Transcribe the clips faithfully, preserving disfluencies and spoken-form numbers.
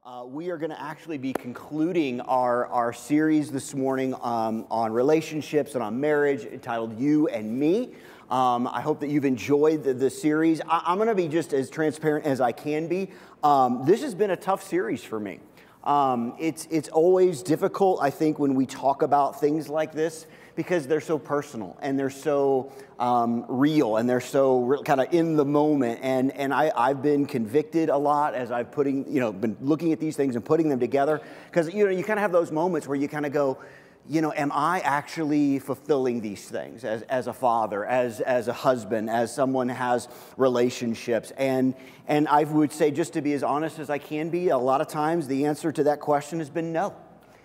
Uh, we are going to actually be concluding our, our series this morning um, on relationships and on marriage entitled You and Me. Um, I hope that you've enjoyed the, the series. I, I'm going to be just as transparent as I can be. Um, this has been a tough series for me. Um, it's, it's always difficult, I think, when we talk about things like this because they're so personal and they're so um, real and they're so kind of in the moment. And, and I, I've been convicted a lot as I've putting, you know, been looking at these things and putting them together because, you know, you kind of have those moments where you kind of go, you know, am I actually fulfilling these things as, as a father, as, as a husband, as someone who has relationships? And, and I would say, just to be as honest as I can be, a lot of times the answer to that question has been no.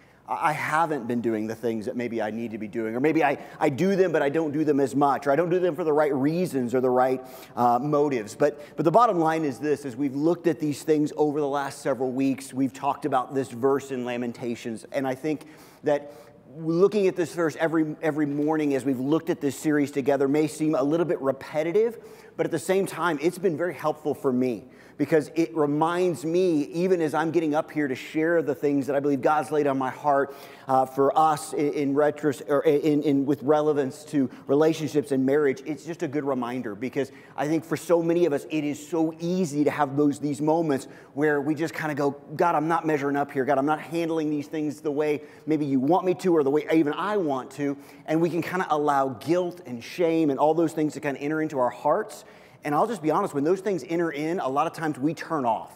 I haven't been doing the things that maybe I need to be doing, or maybe I, I do them, but I don't do them as much, or I don't do them for the right reasons or the right uh, motives. But, but the bottom line is this, as we've looked at these things over the last several weeks, we've talked about this verse in Lamentations, and I think that looking at this verse every every morning as we've looked at this series together may seem a little bit repetitive, but at the same time, it's been very helpful for me because it reminds me, even as I'm getting up here to share the things that I believe God's laid on my heart uh, for us in, in retros or in, in with relevance to relationships and marriage, it's just a good reminder because I think for so many of us, it is so easy to have those these moments where we just kind of go, God, I'm not measuring up here. God, I'm not handling these things the way maybe you want me to or the way even I want to. And we can kind of allow guilt and shame and all those things to kind of enter into our hearts. And I'll just be honest, when those things enter in, a lot of times we turn off.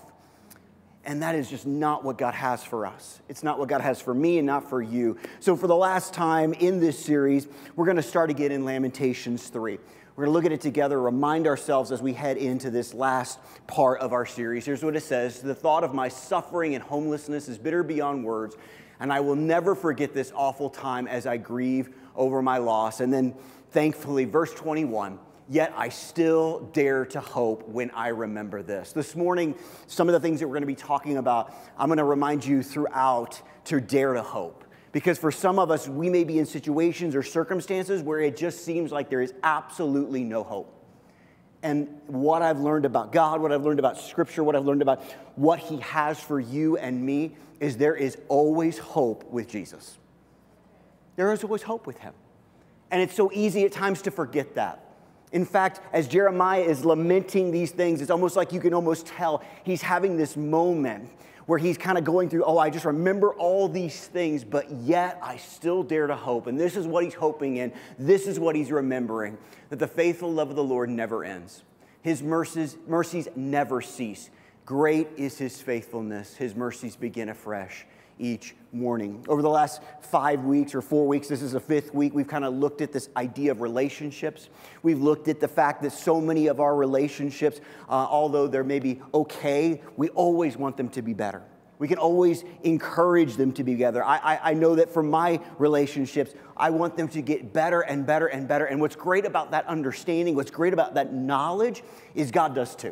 And that is just not what God has for us. It's not what God has for me and not for you. So for the last time in this series, we're going to start again in Lamentations three. We're going to look at it together, remind ourselves as we head into this last part of our series. Here's what it says. The thought of my suffering and homelessness is bitter beyond words, and I will never forget this awful time as I grieve over my loss. And then thankfully, verse twenty-one, yet I still dare to hope when I remember this. This morning, some of the things that we're going to be talking about, I'm going to remind you throughout to dare to hope. Because for some of us, we may be in situations or circumstances where it just seems like there is absolutely no hope. And what I've learned about God, what I've learned about Scripture, what I've learned about what He has for you and me is there is always hope with Jesus. There is always hope with Him. And it's so easy at times to forget that. In fact, as Jeremiah is lamenting these things, it's almost like you can almost tell he's having this moment where he's kind of going through, oh, I just remember all these things, but yet I still dare to hope. And this is what he's hoping in. This is what he's remembering, that the faithful love of the Lord never ends. His mercies, mercies never cease. Great is His faithfulness. His mercies begin afresh each morning. Over the last five weeks or four weeks, this is the fifth week, we've kind of looked at this idea of relationships. We've looked at the fact that so many of our relationships, uh, although they're maybe okay, we always want them to be better. We can always encourage them to be together. I, I, I know that for my relationships, I want them to get better and better and better. And what's great about that understanding, what's great about that knowledge is God does too.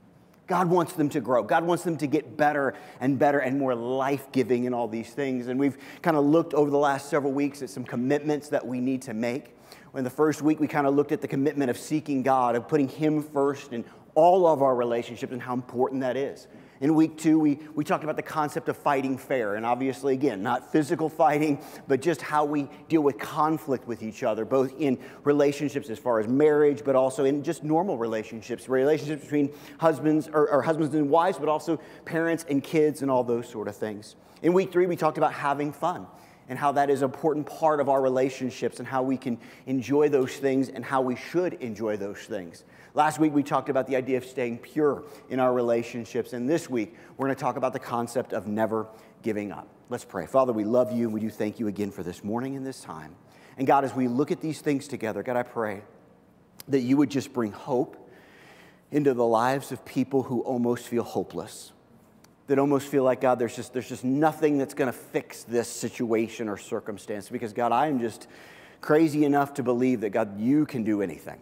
God wants them to grow. God wants them to get better and better and more life-giving in all these things. And we've kind of looked over the last several weeks at some commitments that we need to make. In the first week, we kind of looked at the commitment of seeking God, of putting Him first in all of our relationships and how important that is. In week two, we, we talked about the concept of fighting fair. And obviously, again, not physical fighting, but just how we deal with conflict with each other, both in relationships as far as marriage, but also in just normal relationships, relationships between husbands or, or husbands and wives, but also parents and kids and all those sort of things. In week three, we talked about having fun and how that is an important part of our relationships and how we can enjoy those things and how we should enjoy those things. Last week, we talked about the idea of staying pure in our relationships. And this week, we're going to talk about the concept of never giving up. Let's pray. Father, we love you, and we do thank you again for this morning and this time. And God, as we look at these things together, God, I pray that you would just bring hope into the lives of people who almost feel hopeless, that almost feel like, God, there's just, there's just nothing that's going to fix this situation or circumstance. Because, God, I am just crazy enough to believe that, God, you can do anything.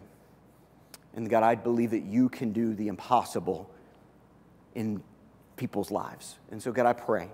And God, I believe that you can do the impossible in people's lives. And so, God, I pray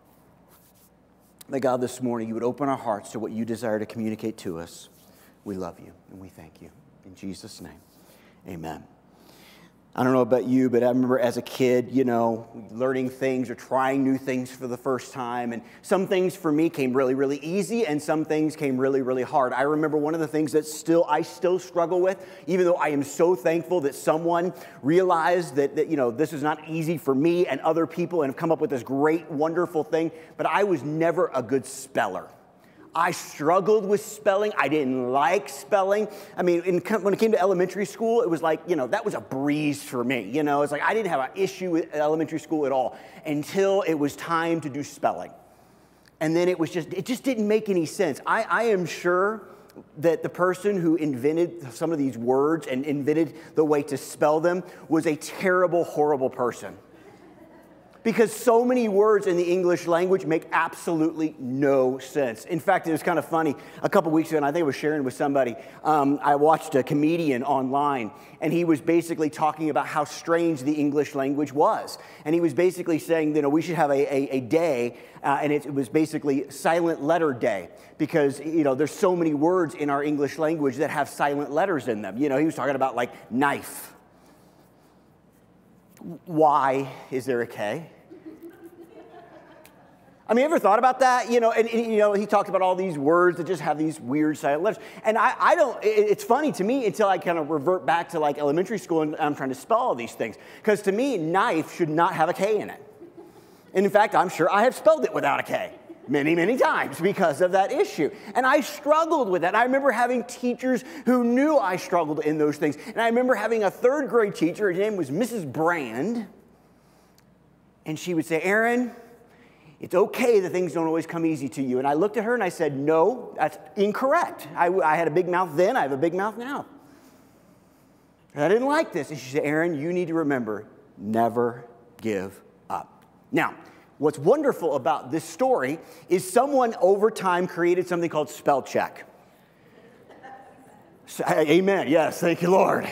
that, God, this morning you would open our hearts to what you desire to communicate to us. We love you and we thank you. In Jesus' name, amen. I don't know about you, but I remember as a kid, you know, learning things or trying new things for the first time. And some things for me came really, really easy, and some things came really, really hard. I remember one of the things that still I still struggle with, even though I am so thankful that someone realized that, that, you know, this is not easy for me and other people and have come up with this great, wonderful thing, but I was never a good speller. I struggled with spelling. I didn't like spelling. I mean, in, when it came to elementary school, it was like, you know, that was a breeze for me. You know, it's like I didn't have an issue with elementary school at all until it was time to do spelling. And then it was just, it just didn't make any sense. I, I am sure that the person who invented some of these words and invented the way to spell them was a terrible, horrible person. Because so many words in the English language make absolutely no sense. In fact, it was kind of funny. A couple weeks ago, and I think I was sharing with somebody, um, I watched a comedian online, and he was basically talking about how strange the English language was. And he was basically saying, you know, we should have a, a, a day, uh, and it, it was basically Silent Letter Day, because, you know, there's so many words in our English language that have silent letters in them. You know, he was talking about, like, knife. Why is there a K? I mean, ever thought about that? You know, and, and you know, he talked about all these words that just have these weird silent letters. And I, I don't, it, it's funny to me until I kind of revert back to like elementary school and I'm trying to spell all these things. Because to me, knife should not have a K in it. And in fact, I'm sure I have spelled it without a K many, many times because of that issue. And I struggled with that. I remember having teachers who knew I struggled in those things. And I remember having a third grade teacher, her name was Missus Brand, and she would say, Aaron, it's okay that things don't always come easy to you. And I looked at her and I said, no, that's incorrect. I, I had a big mouth then, I have a big mouth now. And I didn't like this. And she said, Aaron, you need to remember, never give up. Now, what's wonderful about this story is someone over time created something called spell check. So, amen. Yes, thank you, Lord.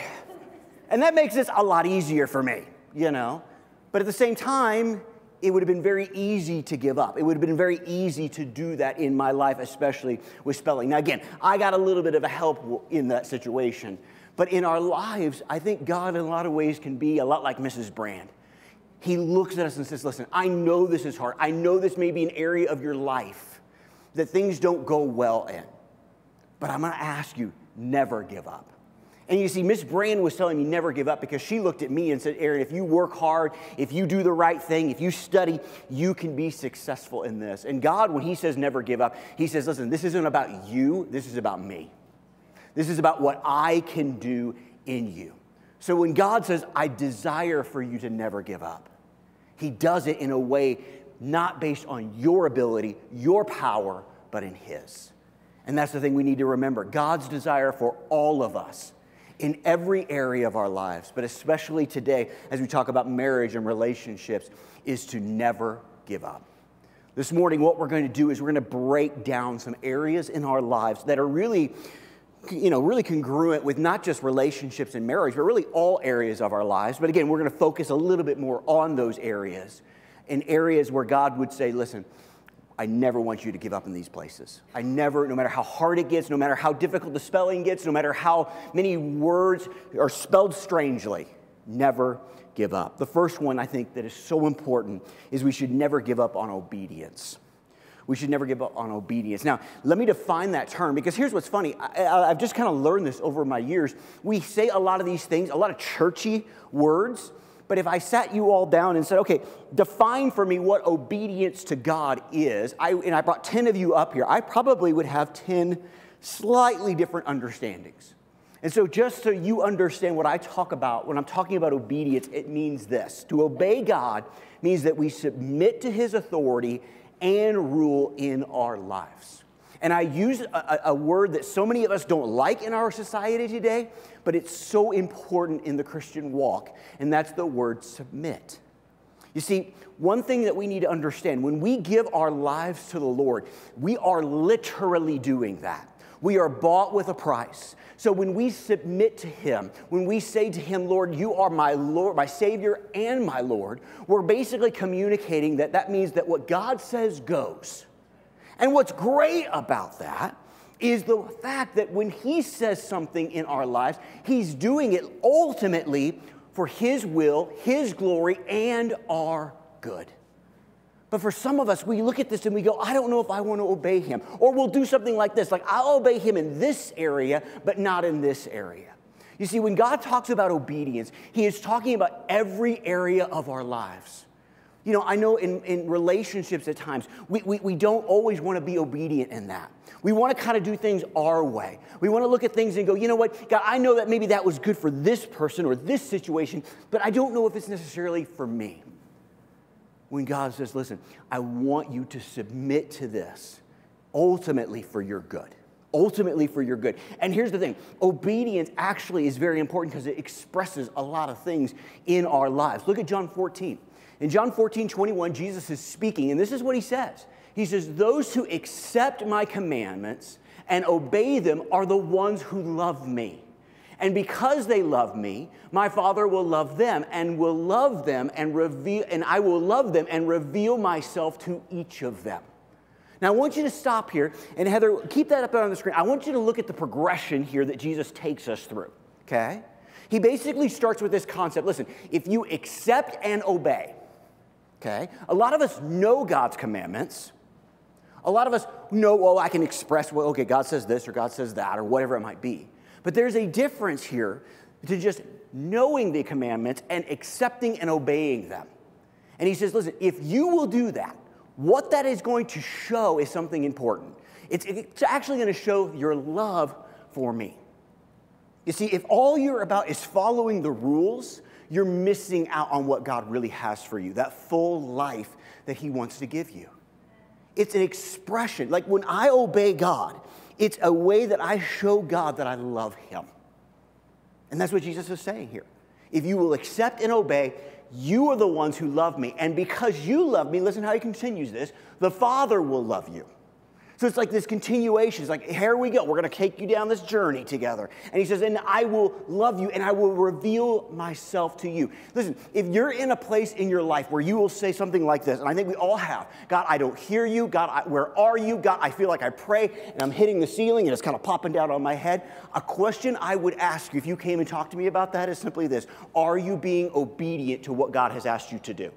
And that makes this a lot easier for me, you know. But at the same time, it would have been very easy to give up. It would have been very easy to do that in my life, especially with spelling. Now, again, I got a little bit of a help in that situation. But in our lives, I think God in a lot of ways can be a lot like Missus Brand. He looks at us and says, listen, I know this is hard. I know this may be an area of your life that things don't go well in. But I'm going to ask you, never give up. And you see, Miss Brand was telling me never give up because she looked at me and said, Aaron, if you work hard, if you do the right thing, if you study, you can be successful in this. And God, when he says never give up, he says, listen, this isn't about you. This is about me. This is about what I can do in you. So when God says, I desire for you to never give up, he does it in a way not based on your ability, your power, but in his. And that's the thing we need to remember. God's desire for all of us in every area of our lives, but especially today as we talk about marriage and relationships, is to never give up. This morning, what we're going to do is we're going to break down some areas in our lives that are really, you know, really congruent with not just relationships and marriage, but really all areas of our lives. But again, we're going to focus a little bit more on those areas, in areas where God would say, listen, I never want you to give up in these places. I never, no matter how hard it gets, no matter how difficult the spelling gets, no matter how many words are spelled strangely, never give up. The first one I think that is so important is we should never give up on obedience. We should never give up on obedience. Now, let me define that term, because here's what's funny. I, I've just kind of learned this over my years. We say a lot of these things, a lot of churchy words, but if I sat you all down and said, okay, define for me what obedience to God is, I, and I brought ten of you up here, I probably would have ten slightly different understandings. And so just so you understand what I talk about, when I'm talking about obedience, it means this. To obey God means that we submit to his authority and rule in our lives. And I use a, a word that so many of us don't like in our society today, but it's so important in the Christian walk, and that's the word submit. You see, one thing that we need to understand, when we give our lives to the Lord, we are literally doing that. We are bought with a price. So when we submit to him, when we say to him, Lord, you are my Lord, my Savior and my Lord, we're basically communicating that that means that what God says goes. And what's great about that is the fact that when he says something in our lives, he's doing it ultimately for for his will, his glory, and our good. But for some of us, we look at this and we go, I don't know if I want to obey him. Or we'll do something like this, like I'll obey him in this area, but not in this area. You see, when God talks about obedience, he is talking about every area of our lives. You know, I know in, in relationships at times, we, we, we don't always want to be obedient in that. We want to kind of do things our way. We want to look at things and go, you know what, God, I know that maybe that was good for this person or this situation, but I don't know if it's necessarily for me. When God says, listen, I want you to submit to this ultimately for your good. Ultimately for your good. And here's the thing. Obedience actually is very important because it expresses a lot of things in our lives. Look at John fourteen. In John fourteen, twenty-one, Jesus is speaking, and this is what he says. He says, those who accept my commandments and obey them are the ones who love me. And because they love me, my Father will love them and will love them and reveal, and I will love them and reveal myself to each of them. Now, I want you to stop here, and Heather, keep that up on the screen. I want you to look at the progression here that Jesus takes us through, okay? He basically starts with this concept. Listen, if you accept and obey, okay? A lot of us know God's commandments. A lot of us know, oh, I can express, well, okay, God says this or God says that or whatever it might be. But there's a difference here to just knowing the commandments and accepting and obeying them. And he says, listen, if you will do that, what that is going to show is something important. It's, it's actually going to show your love for me. You see, if all you're about is following the rules, you're missing out on what God really has for you, that full life that he wants to give you. It's an expression. Like when I obey God, it's a way that I show God that I love him. And that's what Jesus is saying here. If you will accept and obey, you are the ones who love me. And because you love me, listen how he continues this, the Father will love you. So it's like this continuation. It's like, here we go. We're going to take you down this journey together. And he says, and I will love you and I will reveal myself to you. Listen, if you're in a place in your life where you will say something like this, and I think we all have, God, I don't hear you. God, I, where are you? God, I feel like I pray and I'm hitting the ceiling and it's kind of popping down on my head. A question I would ask you if you came and talked to me about that is simply this. Are you being obedient to what God has asked you to do?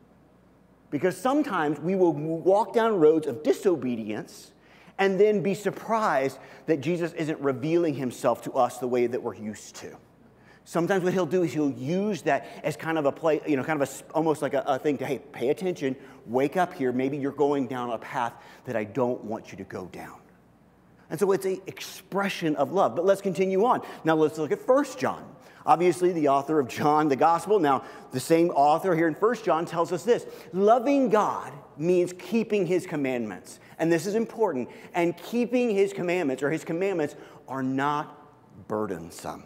Because sometimes we will walk down roads of disobedience and then be surprised that Jesus isn't revealing himself to us the way that we're used to. Sometimes what he'll do is he'll use that as kind of a play, you know, kind of a, almost like a, a thing to, hey, pay attention, wake up here. Maybe you're going down a path that I don't want you to go down. And so it's an expression of love. But let's continue on. Now let's look at First John. Obviously, the author of John, the gospel. Now, the same author here in First John tells us this. Loving God means keeping his commandments. And this is important. And keeping his commandments, or his commandments, are not burdensome.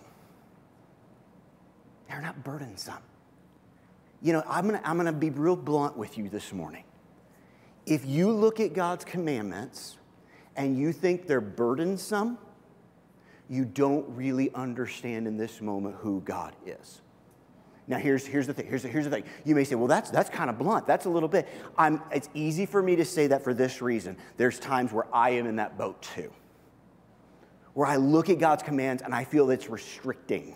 They're not burdensome. You know, I'm gonna, I'm gonna be real blunt with you this morning. If you look at God's commandments and you think they're burdensome, you don't really understand in this moment who God is. Now, here's, here's the thing. Here's, here's the thing. You may say, well, that's, that's kind of blunt. That's a little bit. I'm, it's easy for me to say that for this reason. There's times where I am in that boat too, where I look at God's commands and I feel it's restricting.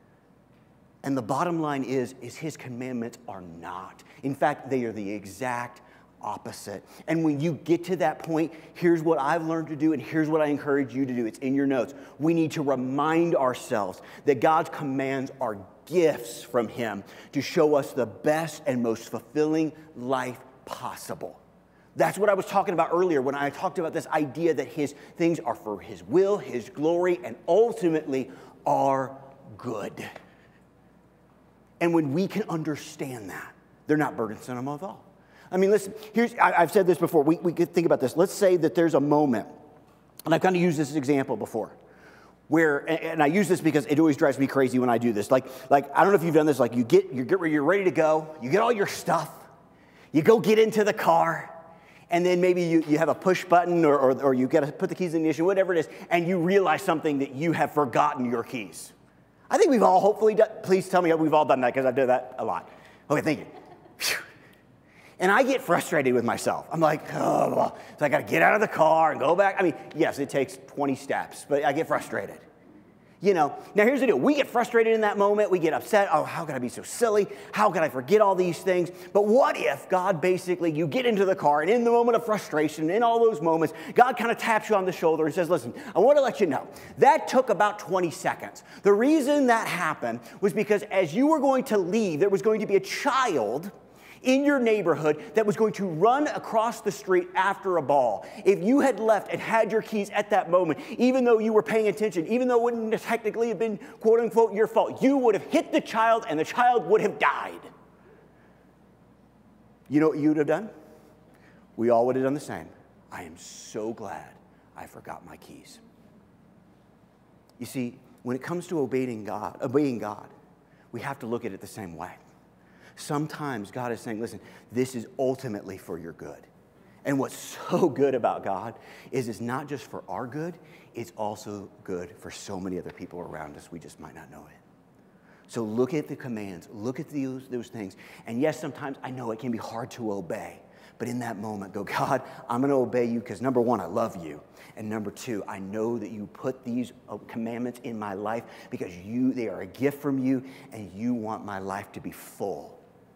And the bottom line is, is his commandments are not. In fact, they are the exact opposite. And when you get to that point, here's what I've learned to do, and here's what I encourage you to do. It's in your notes. We need to remind ourselves that God's commands are gifts from him to show us the best and most fulfilling life possible. That's what I was talking about earlier when I talked about this idea that his things are for his will, his glory, and ultimately are good. And when we can understand that, they're not burdensome at all. I mean, listen, here's, I, I've said this before. We, we could think about this. Let's say that there's a moment, and I've kind of used this example before, where, and, and I use this because it always drives me crazy when I do this. Like, like I don't know if you've done this, like you get, you get, you're ready to go, you get all your stuff, you go get into the car, and then maybe you, you have a push button or, or, or you got to put the keys in the ignition, whatever it is, and you realize something that you have forgotten your keys. I think we've all hopefully done, please tell me we've all done that because I've done that a lot. Okay, thank you. Whew. And I get frustrated with myself. I'm like, oh, well, so I got to get out of the car and go back. I mean, yes, it takes twenty steps, but I get frustrated. You know, now here's the deal. We get frustrated in that moment. We get upset. Oh, how could I be so silly? How could I forget all these things? But what if God basically, you get into the car and in the moment of frustration, in all those moments, God kind of taps you on the shoulder and says, listen, I want to let you know, that took about twenty seconds. The reason that happened was because as you were going to leave, there was going to be a child in your neighborhood that was going to run across the street after a ball. If you had left and had your keys at that moment, even though you were paying attention, even though it wouldn't technically have been quote unquote your fault, you would have hit the child and the child would have died. You know what you would have done? We all would have done the same. I am so glad I forgot my keys. You see, when it comes to obeying God, obeying God, we have to look at it the same way. Sometimes God is saying, listen, this is ultimately for your good. And what's so good about God is it's not just for our good, it's also good for so many other people around us. We just might not know it. So look at the commands, look at those, those things. And yes, sometimes I know it can be hard to obey. But in that moment, go, God, I'm going to obey you because number one, I love you. And number two, I know that you put these commandments in my life because you, they are a gift from you and you want my life to be full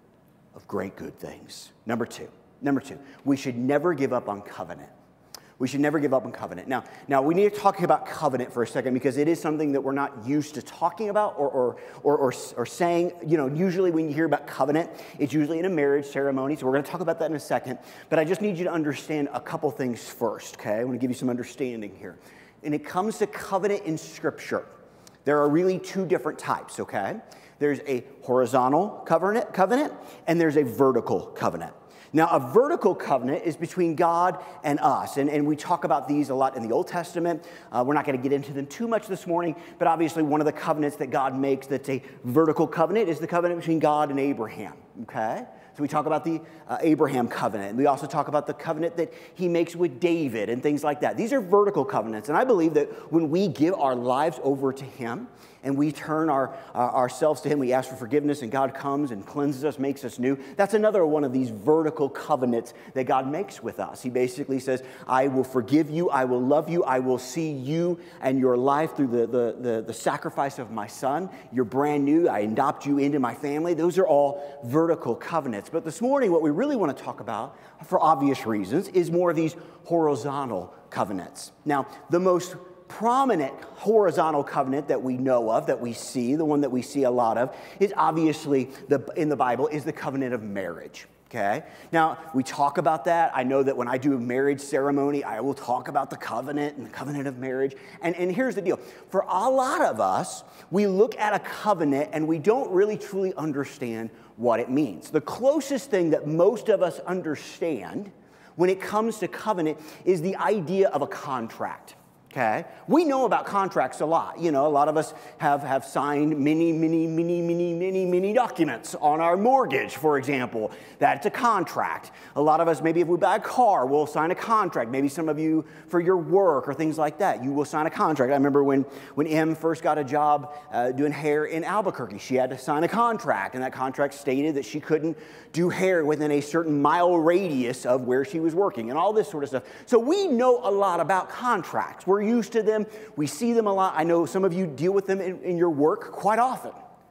of great good things. Number two, number two, we should never give up on covenant. We should never give up on covenant. Now, now we need to talk about covenant for a second because it is something that we're not used to talking about or, or, or, or, or saying. You know, usually when you hear about covenant, it's usually in a marriage ceremony. So we're going to talk about that in a second. But I just need you to understand a couple things first, okay? I want to give you some understanding here. When it comes to covenant in Scripture, there are really two different types, okay? There's a horizontal covenant, covenant, and there's a vertical covenant. Now, a vertical covenant is between God and us, and, and we talk about these a lot in the Old Testament. Uh, we're not going to get into them too much this morning, but obviously one of the covenants that God makes that's a vertical covenant is the covenant between God and Abraham, okay? So we talk about the uh, Abraham covenant, and we also talk about the covenant that he makes with David and things like that. These are vertical covenants, and I believe that when we give our lives over to him, and we turn our, uh, ourselves to him, we ask for forgiveness, and God comes and cleanses us, makes us new. That's another one of these vertical covenants that God makes with us. He basically says, I will forgive you, I will love you, I will see you and your life through the, the, the, the sacrifice of my son. You're brand new, I adopt you into my family. Those are all vertical covenants. But this morning, what we really want to talk about, for obvious reasons, is more of these horizontal covenants. Now, the most prominent horizontal covenant that we know of, that we see, the one that we see a lot of, is obviously, the, in the Bible, is the covenant of marriage, okay? Now, we talk about that. I know that when I do a marriage ceremony, I will talk about the covenant and the covenant of marriage. And, and here's the deal. For a lot of us, we look at a covenant and we don't really truly understand what it means. The closest thing that most of us understand when it comes to covenant is the idea of a contract. Okay, we know about contracts a lot. You know, a lot of us have, have signed many, many, many, many, many, many documents on our mortgage, for example. That's a contract. A lot of us, maybe if we buy a car, we'll sign a contract. Maybe some of you for your work or things like that, you will sign a contract. I remember when, when Em first got a job uh, doing hair in Albuquerque, she had to sign a contract, and that contract stated that she couldn't do hair within a certain mile radius of where she was working and all this sort of stuff. So we know a lot about contracts. We're used to them. We see them a lot. I know some of you deal with them in, in your work quite often.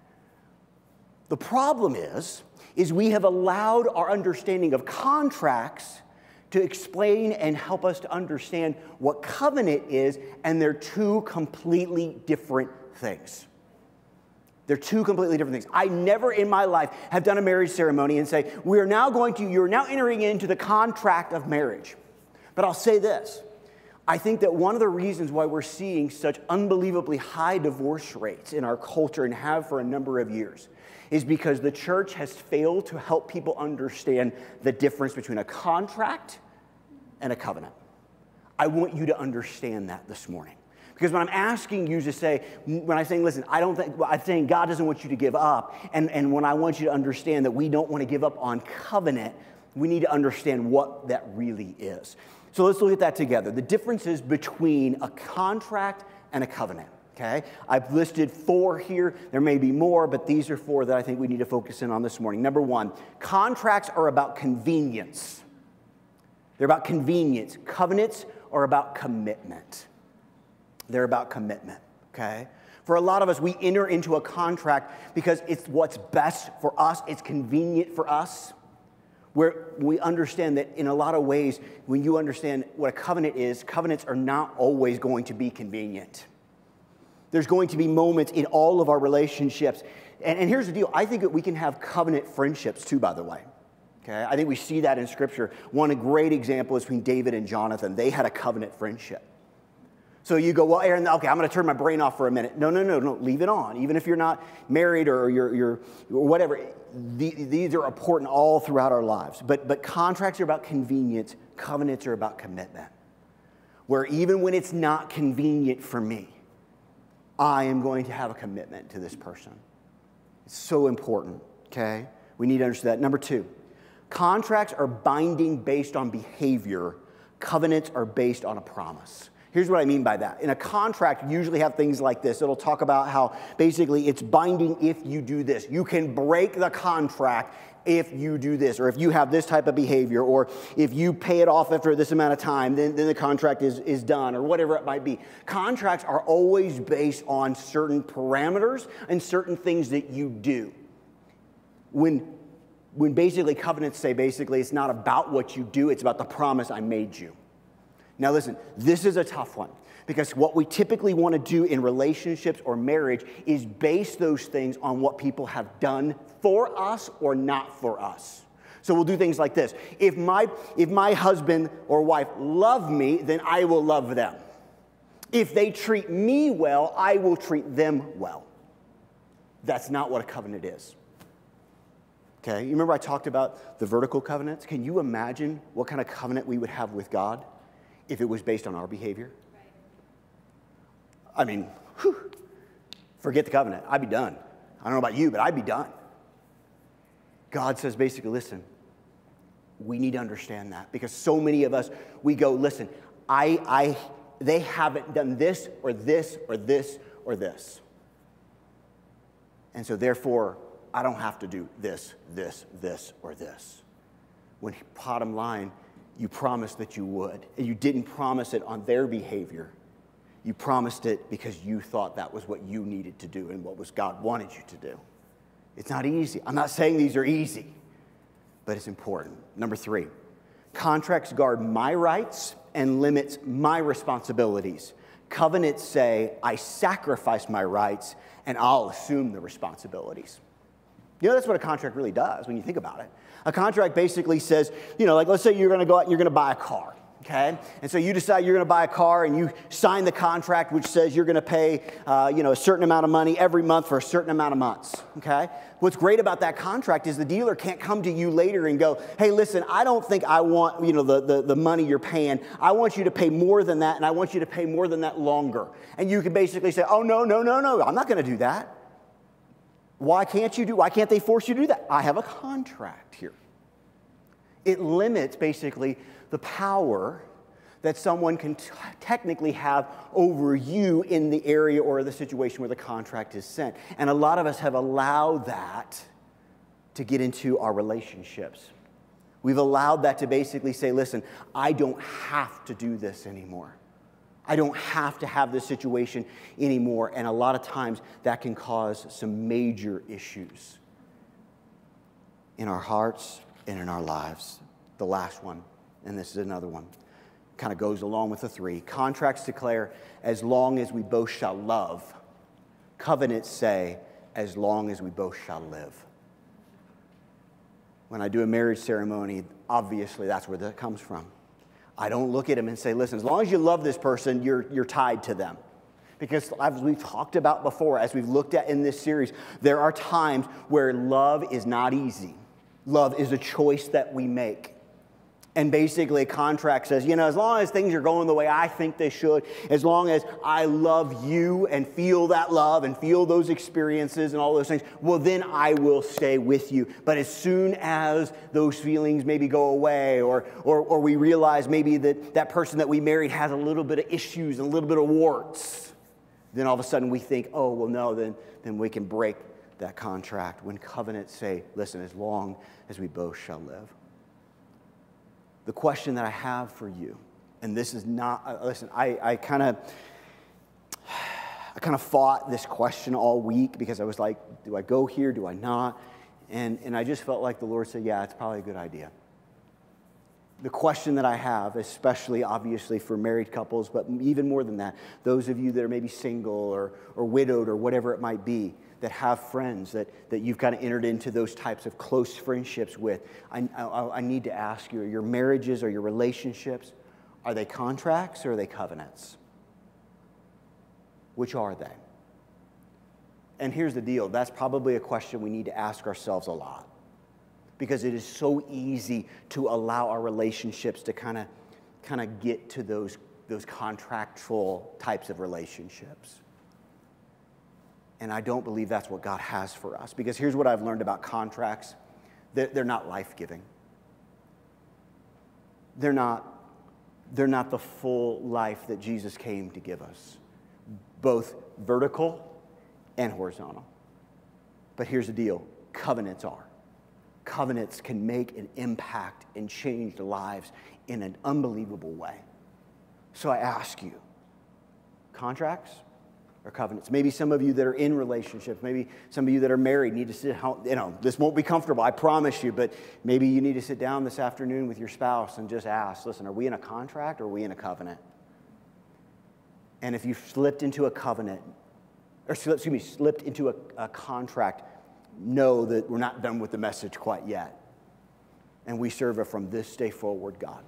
The problem is, is we have allowed our understanding of contracts to explain and help us to understand what covenant is, and they're two completely different things. They're two completely different things. I never in my life have done a marriage ceremony and say, we are now going to, you're now entering into the contract of marriage. But I'll say this. I think that one of the reasons why we're seeing such unbelievably high divorce rates in our culture and have for a number of years is because the church has failed to help people understand the difference between a contract and a covenant. I want you to understand that this morning. Because when I'm asking you to say, when I'm saying, listen, I don't think, well, I'm saying God doesn't want you to give up, and, and when I want you to understand that we don't want to give up on covenant, we need to understand what that really is. So let's look at that together. The differences between a contract and a covenant, okay? I've listed four here. There may be more, but these are four that I think we need to focus in on this morning. Number one, contracts are about convenience. They're about convenience. Covenants are about commitment. They're about commitment, okay? For a lot of us, we enter into a contract because it's what's best for us, it's convenient for us, where we understand that in a lot of ways, when you understand what a covenant is, covenants are not always going to be convenient. There's going to be moments in all of our relationships. And, and here's the deal. I think that we can have covenant friendships too, by the way. Okay? I think we see that in Scripture. One great example is between David and Jonathan. They had a covenant friendship. So you go, well, Aaron, okay, I'm going to turn my brain off for a minute. No, no, no, no, leave it on. Even if you're not married or you're, you're or whatever, the, these are important all throughout our lives. But, but contracts are about convenience. Covenants are about commitment. Where even when it's not convenient for me, I am going to have a commitment to this person. It's so important, okay? We need to understand that. Number two, contracts are binding based on behavior. Covenants are based on a promise. Here's what I mean by that. In a contract, you usually have things like this. It'll talk about how basically it's binding if you do this. You can break the contract if you do this, or if you have this type of behavior, or if you pay it off after this amount of time, then, then the contract is, is done, or whatever it might be. Contracts are always based on certain parameters and certain things that you do. When, when basically covenants say basically it's not about what you do, it's about the promise I made you. Now listen, this is a tough one because what we typically want to do in relationships or marriage is base those things on what people have done for us or not for us. So we'll do things like this. If my, if my husband or wife love me, then I will love them. If they treat me well, I will treat them well. That's not what a covenant is. Okay, you remember I talked about the vertical covenants? Can you imagine what kind of covenant we would have with God if it was based on our behavior? I mean, whew, forget the covenant. I'd be done. I don't know about you, but I'd be done. God says basically, listen, we need to understand that because so many of us, we go, listen, I, I, they haven't done this or this or this or this. And so therefore, I don't have to do this, this, this, or this. When bottom line, you promised that you would. And you didn't promise it on their behavior. You promised it because you thought that was what you needed to do and what was God wanted you to do. It's not easy. I'm not saying these are easy, but it's important. Number three, contracts guard my rights and limits my responsibilities. Covenants say, I sacrifice my rights and I'll assume the responsibilities. You know, that's what a contract really does when you think about it. A contract basically says, you know, like let's say you're going to go out and you're going to buy a car, okay? And so you decide you're going to buy a car and you sign the contract which says you're going to pay, uh, you know, a certain amount of money every month for a certain amount of months, okay? What's great about that contract is the dealer can't come to you later and go, hey, listen, I don't think I want, you know, the, the, the money you're paying. I want you to pay more than that and I want you to pay more than that longer. And you can basically say, oh, no, no, no, no, I'm not going to do that. Why can't you do, why can't they force you to do that? I have a contract here. It limits basically the power that someone can t- technically have over you in the area or the situation where the contract is sent. And a lot of us have allowed that to get into our relationships. We've allowed that to basically say, listen, I don't have to do this anymore. I don't have to have this situation anymore. And a lot of times that can cause some major issues in our hearts and in our lives. The last one, and this is another one, kind of goes along with the three. Contracts declare, as long as we both shall love. Covenants say, as long as we both shall live. When I do a marriage ceremony, obviously that's where that comes from. I don't look at him and say, listen, as long as you love this person, you're, you're tied to them. Because as we've talked about before, as we've looked at in this series, there are times where love is not easy. Love is a choice that we make. And basically a contract says, you know, as long as things are going the way I think they should, as long as I love you and feel that love and feel those experiences and all those things, well, then I will stay with you. But as soon as those feelings maybe go away or, or, or we realize maybe that that person that we married has a little bit of issues and a little bit of warts, then all of a sudden we think, oh, well, no, then, then we can break that contract. When covenants say, listen, as long as we both shall live. The question that I have for you, and this is not, uh, listen, I, I kind of, I kind of fought this question all week because I was like, do I go here? Do I not? And, and I just felt like the Lord said, yeah, it's probably a good idea. The question that I have, especially obviously for married couples, but even more than that, those of you that are maybe single or, or widowed or whatever it might be, that have friends that, that you've kind of entered into those types of close friendships with, I, I, I need to ask you, are your marriages or your relationships, are they contracts or are they covenants? Which are they? And here's the deal, that's probably a question we need to ask ourselves a lot. Because it is so easy to allow our relationships to kind of kind of get to those, those contractual types of relationships. And I don't believe that's what God has for us. Because here's what I've learned about contracts. They're, they're not life-giving. They're not, they're not the full life that Jesus came to give us. Both vertical and horizontal. But here's the deal. Covenants are. Covenants can make an impact and change lives in an unbelievable way. So I ask you, contracts or covenants? Maybe some of you that are in relationships, maybe some of you that are married need to sit down. You know, this won't be comfortable, I promise you, but maybe you need to sit down this afternoon with your spouse and just ask, listen, are we in a contract or are we in a covenant? And if you've slipped into a covenant, or excuse me, slipped into a, a contract, know that we're not done with the message quite yet. And we serve a from this day forward God.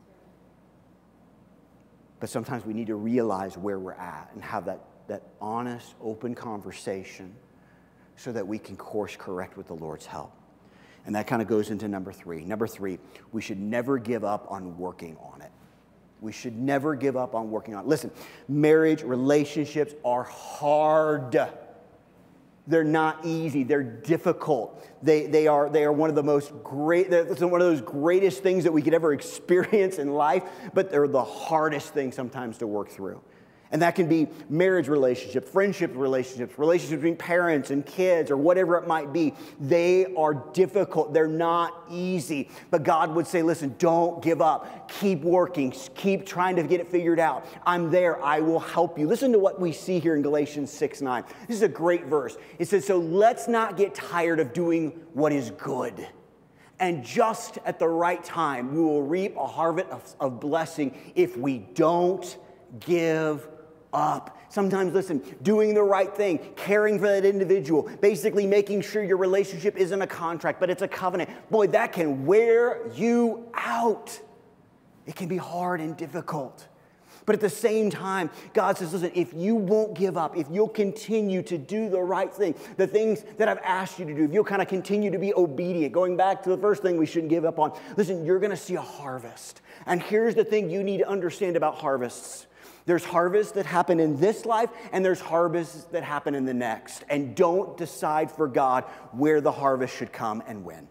But sometimes we need to realize where we're at and have that, that honest, open conversation so that we can course correct with the Lord's help. And that kind of goes into number three. Number three, we should never give up on working on it. We should never give up on working on it. Listen, marriage, relationships are hard. They're not easy. They're difficult. They, they, are, they are one of the most great, it's one of those greatest things that we could ever experience in life, but they're the hardest thing sometimes to work through. And that can be marriage relationships, friendship relationships, relationships between parents and kids, or whatever it might be. They are difficult. They're not easy. But God would say, listen, don't give up. Keep working. Keep trying to get it figured out. I'm there. I will help you. Listen to what we see here in Galatians six nine. This is a great verse. It says, so let's not get tired of doing what is good. And just at the right time, we will reap a harvest of, of blessing if we don't give up. Sometimes, listen, doing the right thing, caring for that individual, basically making sure your relationship isn't a contract, but it's a covenant. Boy, that can wear you out. It can be hard and difficult. But at the same time, God says, listen, if you won't give up, if you'll continue to do the right thing, the things that I've asked you to do, if you'll kind of continue to be obedient, going back to the first thing we shouldn't give up on, listen, you're going to see a harvest. And here's the thing you need to understand about harvests. There's harvests that happen in this life, and there's harvests that happen in the next. And don't decide for God where the harvest should come and when.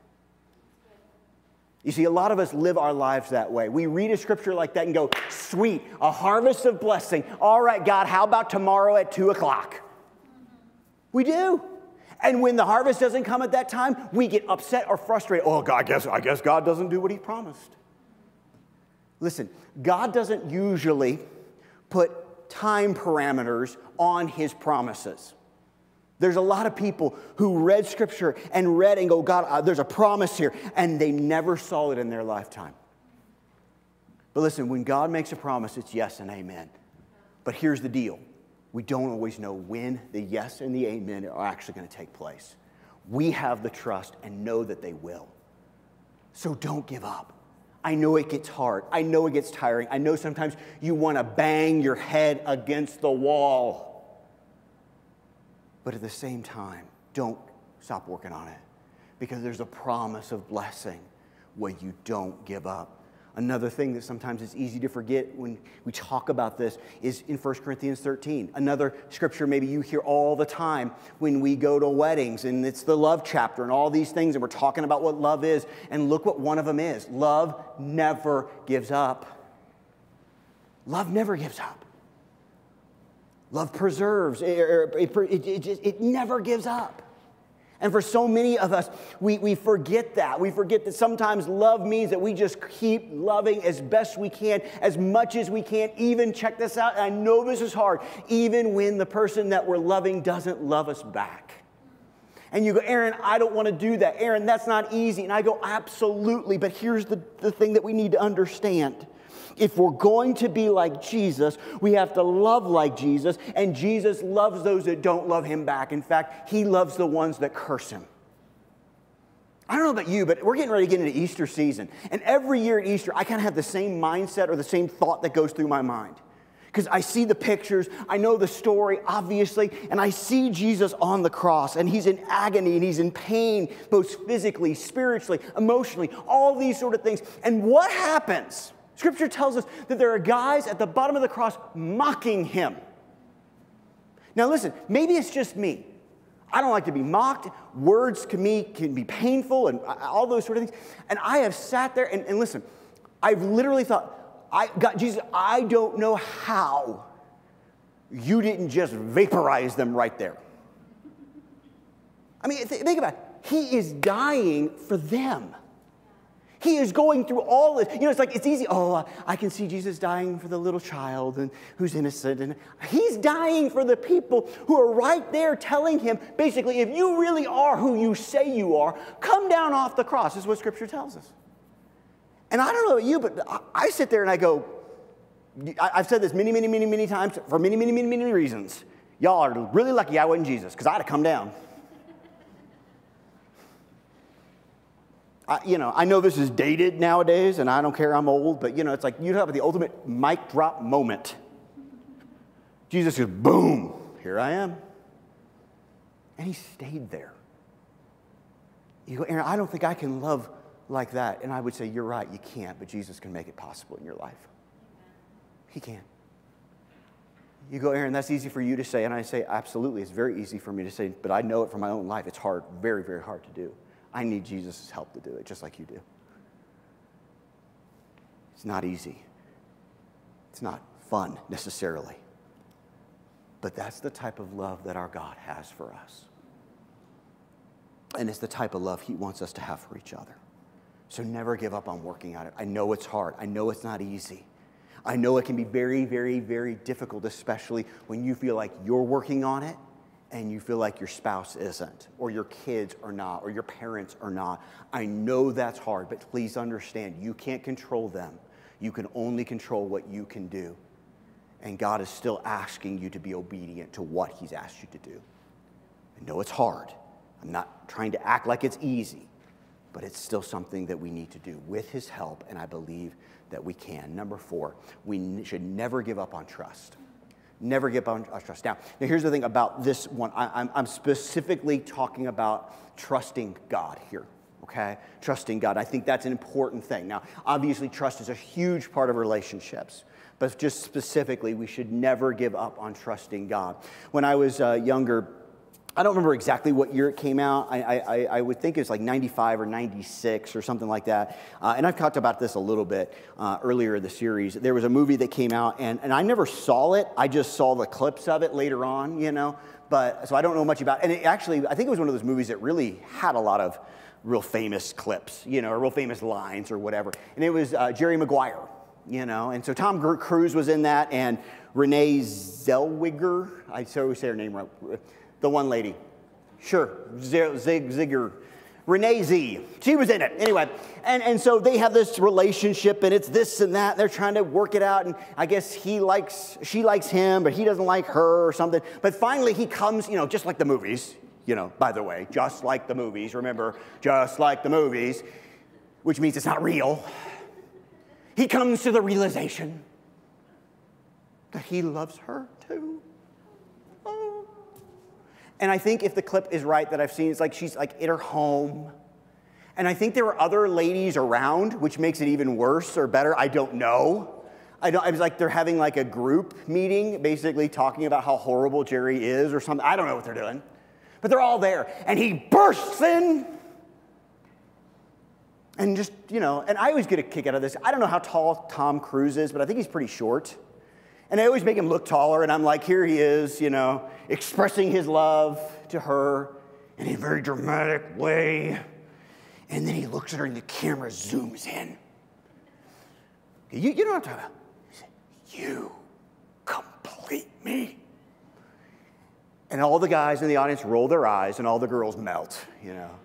You see, a lot of us live our lives that way. We read a scripture like that and go, sweet, a harvest of blessing. All right, God, how about tomorrow at two o'clock? We do. And when the harvest doesn't come at that time, we get upset or frustrated. Oh, God, I guess, I guess God doesn't do what he promised. Listen, God doesn't usually put time parameters on his promises. There's a lot of people who read scripture and read and go, God, uh, there's a promise here, and they never saw it in their lifetime. But listen, when God makes a promise, it's yes and amen. But here's the deal. We don't always know when the yes and the amen are actually going to take place. We have the trust and know that they will. So don't give up. I know it gets hard. I know it gets tiring. I know sometimes you want to bang your head against the wall. But at the same time, don't stop working on it, because there's a promise of blessing when you don't give up. Another thing that sometimes is easy to forget when we talk about this is in First Corinthians thirteen. Another scripture maybe you hear all the time when we go to weddings, and it's the love chapter and all these things, and we're talking about what love is. And look what one of them is. Love never gives up. Love never gives up. Love preserves. It, it, it, it, it never gives up. And for so many of us, we, we forget that. We forget that sometimes love means that we just keep loving as best we can, as much as we can. Even, check this out, and I know this is hard, even when the person that we're loving doesn't love us back. And you go, Aaron, I don't want to do that. Aaron, that's not easy. And I go, absolutely. But here's the, the thing that we need to understand. If we're going to be like Jesus, we have to love like Jesus, and Jesus loves those that don't love him back. In fact, he loves the ones that curse him. I don't know about you, but we're getting ready to get into Easter season. And every year at Easter, I kind of have the same mindset or the same thought that goes through my mind. Because I see the pictures, I know the story, obviously, and I see Jesus on the cross, and he's in agony, and he's in pain, both physically, spiritually, emotionally, all these sort of things. And what happens? Scripture tells us that there are guys at the bottom of the cross mocking him. Now listen, maybe it's just me. I don't like to be mocked. Words to me can be painful and all those sort of things. And I have sat there and, and listen, I've literally thought, I God, Jesus, I don't know how you didn't just vaporize them right there. I mean, th- think about it. He is dying for them. He is going through all this. You know, it's like, it's easy. Oh, I can see Jesus dying for the little child and who's innocent. And he's dying for the people who are right there telling him, basically, if you really are who you say you are, come down off the cross. This is what Scripture tells us. And I don't know about you, but I, I sit there and I go, I, I've said this many, many, many, many times for many, many, many, many reasons. Y'all are really lucky I wasn't Jesus, because I'd have come down. I, you know, I know this is dated nowadays, and I don't care, I'm old, but, you know, it's like you have the ultimate mic drop moment. Jesus goes, boom, here I am. And he stayed there. You go, Aaron, I don't think I can love like that. And I would say, you're right, you can't, but Jesus can make it possible in your life. He can. You go, Aaron, that's easy for you to say. And I say, absolutely, it's very easy for me to say, but I know it from my own life. It's hard, very, very hard to do. I need Jesus' help to do it, just like you do. It's not easy. It's not fun, necessarily. But that's the type of love that our God has for us. And it's the type of love he wants us to have for each other. So never give up on working at it. I know it's hard. I know it's not easy. I know it can be very, very, very difficult, especially when you feel like you're working on it and you feel like your spouse isn't, or your kids are not, or your parents are not. I know that's hard, but please understand, you can't control them. You can only control what you can do. And God is still asking you to be obedient to what he's asked you to do. I know it's hard. I'm not trying to act like it's easy, but it's still something that we need to do with his help, and I believe that we can. Number four, we should never give up on trust. Never give up on trust. Now, now here's the thing about this one. I, I'm, I'm specifically talking about trusting God here, okay? Trusting God. I think that's an important thing. Now, obviously, trust is a huge part of relationships. But just specifically, we should never give up on trusting God. When I was uh, younger, I don't remember exactly what year it came out. I, I, I would think it was like ninety-five or ninety-six or something like that. Uh, and I've talked about this a little bit uh, earlier in the series. There was a movie that came out, and, and I never saw it. I just saw the clips of it later on, you know. But so I don't know much about it. And it actually, I think it was one of those movies that really had a lot of real famous clips, you know, or real famous lines or whatever. And it was uh, Jerry Maguire, you know. And so Tom Cruise was in that, and Renee Zellweger, I always say her name right. The one lady. Sure, Zig, Zigger. Renee Z. She was in it. Anyway, and, and so they have this relationship, and it's this and that. They're trying to work it out, and I guess he likes, she likes him, but he doesn't like her or something. But finally he comes, you know, just like the movies, you know, by the way, just like the movies. Remember, just like the movies, which means it's not real. He comes to the realization that he loves her too. And I think if the clip is right that I've seen, it's like she's like in her home. And I think there were other ladies around, which makes it even worse or better. I don't know. I don't, I was like, they're having like a group meeting, basically talking about how horrible Jerry is or something. I don't know what they're doing. But they're all there. And he bursts in. And just, you know, and I always get a kick out of this. I don't know how tall Tom Cruise is, but I think he's pretty short. And I always make him look taller, and I'm like, here he is, you know, expressing his love to her. in a very dramatic way. And then he looks at her and the camera zooms in. You, you know what I'm talking about? He said, you complete me. And all the guys in the audience roll their eyes and all the girls melt, you know.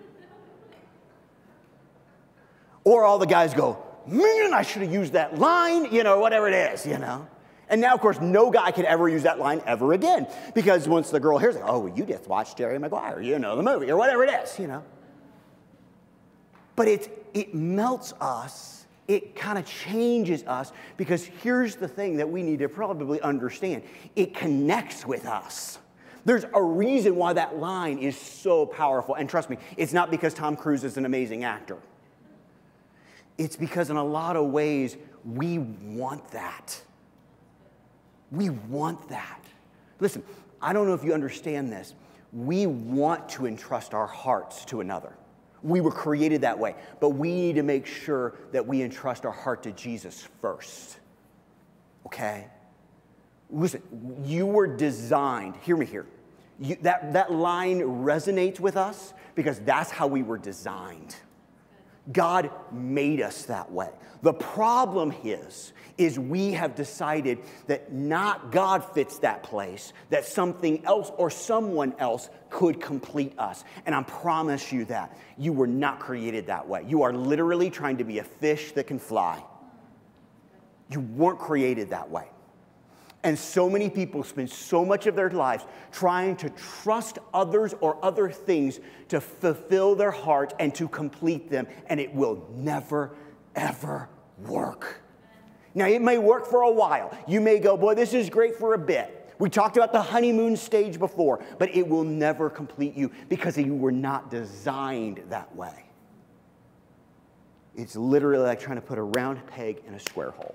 Or all the guys go, man, I should have used that line, you know, whatever it is, you know. And now, of course, no guy can ever use that line ever again. Because once the girl hears it, oh, well, you just watched Jerry Maguire, you know, the movie, or whatever it is, you know. But it, it melts us. It kind of changes us. Because here's the thing that we need to probably understand. It connects with us. There's a reason why that line is so powerful. And trust me, it's not because Tom Cruise is an amazing actor. It's because in a lot of ways, we want that. We want that. Listen, I don't know if you understand this. We want to entrust our hearts to another. We were created that way. But we need to make sure that we entrust our heart to Jesus first. Okay? Listen, you were designed, hear me here. You, that, that line resonates with us because that's how we were designed. God made us that way. The problem is, is we have decided that not God fits that place, that something else or someone else could complete us. And I promise you that. You were not created that way. You are literally trying to be a fish that can fly. You weren't created that way. And so many people spend so much of their lives trying to trust others or other things to fulfill their heart and to complete them, and it will never, ever work. Now, it may work for a while. You may go, boy, this is great for a bit. We talked about the honeymoon stage before, but it will never complete you because you were not designed that way. It's literally like trying to put a round peg in a square hole.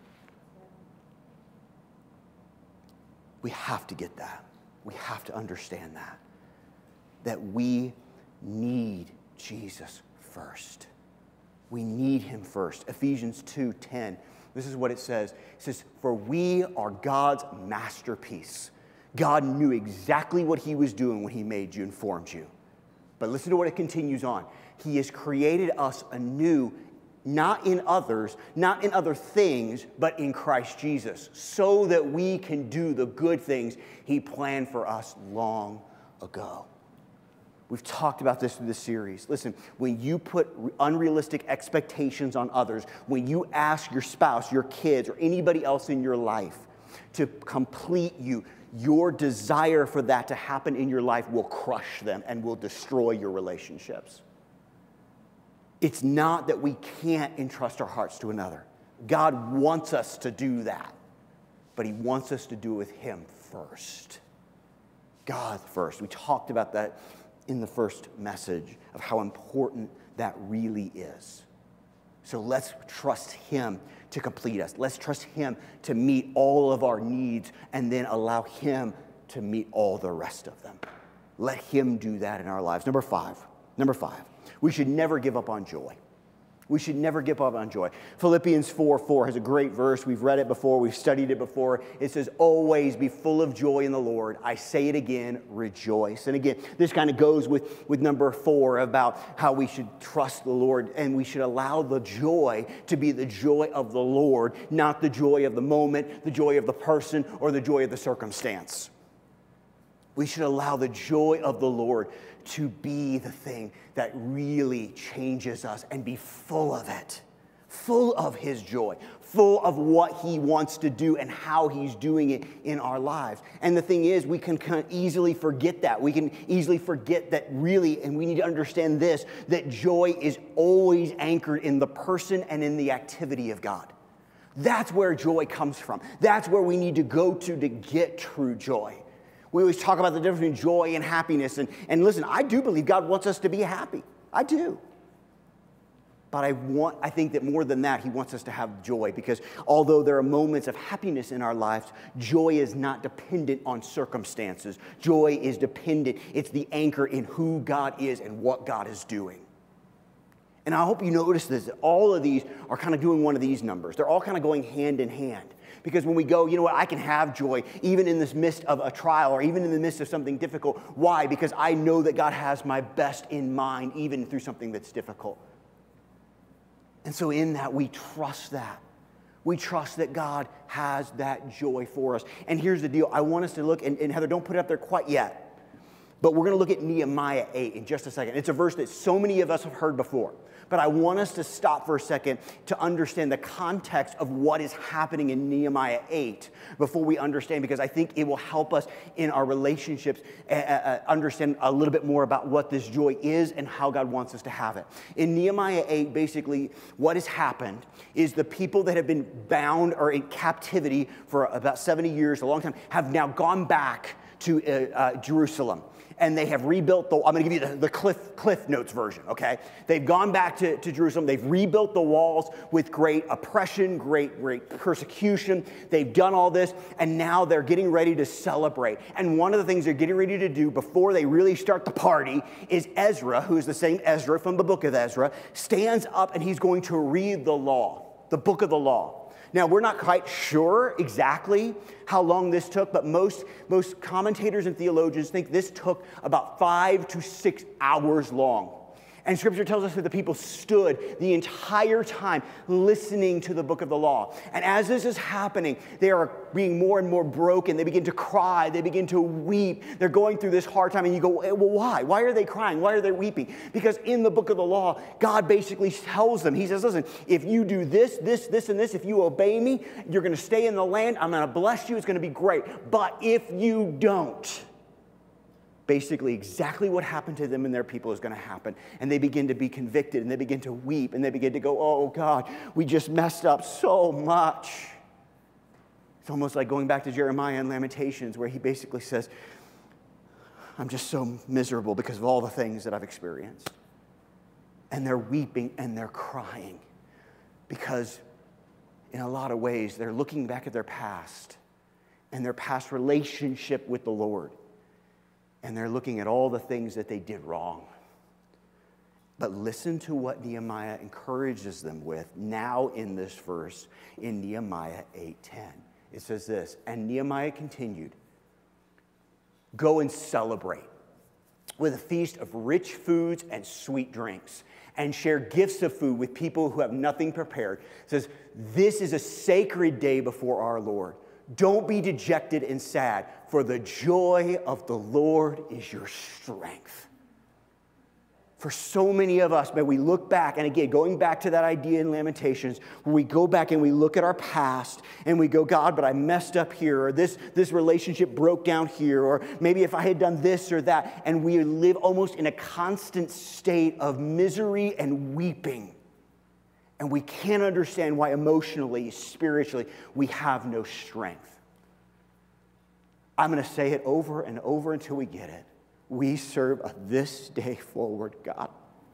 We have to get that. We have to understand that. That we need Jesus first. We need him first. Ephesians two ten. This is what it says. It says, for we are God's masterpiece. God knew exactly what he was doing when he made you and formed you. But listen to what it continues on. He has created us anew, not in others, not in other things, but in Christ Jesus, so that we can do the good things he planned for us long ago. We've talked about this through this series. Listen, when you put unrealistic expectations on others, when you ask your spouse, your kids, or anybody else in your life to complete you, your desire for that to happen in your life will crush them and will destroy your relationships. It's not that we can't entrust our hearts to another. God wants us to do that, but he wants us to do it with him first. God first. We talked about that in the first message of how important that really is. So let's trust him to complete us. Let's trust him to meet all of our needs and then allow him to meet all the rest of them. Let him do that in our lives. Number five. Number five. We should never give up on joy. We should never give up on joy. Philippians four four has a great verse. We've read it before. We've studied it before. It says, always be full of joy in the Lord. I say it again, rejoice. And again, this kind of goes with, with number four about how we should trust the Lord and we should allow the joy to be the joy of the Lord, not the joy of the moment, the joy of the person, or the joy of the circumstance. We should allow the joy of the Lord to be the thing that really changes us and be full of it, full of his joy, full of what he wants to do and how he's doing it in our lives. And the thing is, we can kind of easily forget that. We can easily forget that really, and we need to understand this, that joy is always anchored in the person and in the activity of God. That's where joy comes from. That's where we need to go to to get true joy. We always talk about the difference between joy and happiness. And, and listen, I do believe God wants us to be happy. I do. But I want, I think that more than that, he wants us to have joy. Because although there are moments of happiness in our lives, joy is not dependent on circumstances. Joy is dependent. It's the anchor in who God is and what God is doing. And I hope you notice this, that all of these are kind of doing one of these numbers. They're all kind of going hand in hand. Because when we go, you know what, I can have joy even in this midst of a trial or even in the midst of something difficult. Why? Because I know that God has my best in mind even through something that's difficult. And so in that, we trust that. We trust that God has that joy for us. And here's the deal. I want us to look, and, and Heather, don't put it up there quite yet. But we're going to look at Nehemiah eight in just a second. It's a verse that so many of us have heard before. But I want us to stop for a second to understand the context of what is happening in Nehemiah eight before we understand, because I think it will help us in our relationships uh, uh, understand a little bit more about what this joy is and how God wants us to have it. In Nehemiah eight, basically, what has happened is the people that have been bound or in captivity for about seventy years, a long time, have now gone back to uh, uh, Jerusalem. And they have rebuilt the, I'm going to give you the, the Cliff, Cliff Notes version, okay? They've gone back to, to Jerusalem. They've rebuilt the walls with great oppression, great, great persecution. They've done all this, and now they're getting ready to celebrate. And one of the things they're getting ready to do before they really start the party is Ezra, who is the same Ezra from the book of Ezra, stands up and he's going to read the law, the book of the law. Now, we're not quite sure exactly how long this took, but most, most commentators and theologians think this took about five to six hours long. And Scripture tells us that the people stood the entire time listening to the book of the law. And as this is happening, they are being more and more broken. They begin to cry. They begin to weep. They're going through this hard time. And you go, well, why? Why are they crying? Why are they weeping? Because in the book of the law, God basically tells them, he says, listen, if you do this, this, this, and this, if you obey me, you're going to stay in the land. I'm going to bless you. It's going to be great. But if you don't, basically exactly what happened to them and their people is going to happen. And they begin to be convicted, and they begin to weep, and they begin to go, oh God, we just messed up so much. It's almost like going back to Jeremiah and Lamentations, where he basically says, I'm just so miserable because of all the things that I've experienced. And they're weeping and they're crying because in a lot of ways they're looking back at their past and their past relationship with the Lord. And they're looking at all the things that they did wrong. But listen to what Nehemiah encourages them with now in this verse in Nehemiah eight ten. It says this, and Nehemiah continued, go and celebrate with a feast of rich foods and sweet drinks, and share gifts of food with people who have nothing prepared. It says, this is a sacred day before our Lord. Don't be dejected and sad, for the joy of the Lord is your strength. For so many of us, man, we look back, and again, going back to that idea in Lamentations, where we go back and we look at our past, and we go, God, but I messed up here, or this, this relationship broke down here, or maybe if I had done this or that, and we live almost in a constant state of misery and weeping. And we can't understand why emotionally, spiritually, we have no strength. I'm going to say it over and over until we get it. We serve a this day forward God.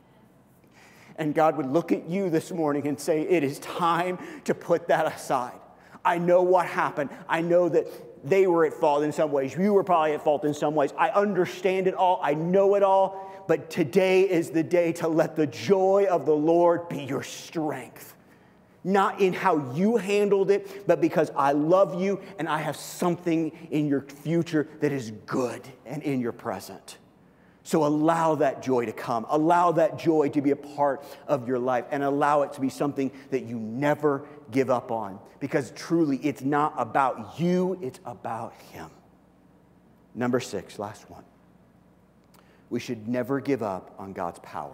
And God would look at you this morning and say, it is time to put that aside. I know what happened. I know that they were at fault in some ways. You were probably at fault in some ways. I understand it all. I know it all. But today is the day to let the joy of the Lord be your strength. Not in how you handled it, but because I love you and I have something in your future that is good and in your present. So allow that joy to come. Allow that joy to be a part of your life, and allow it to be something that you never give up on. Because truly, it's not about you, it's about Him. Number six, last one. We should never give up on God's power.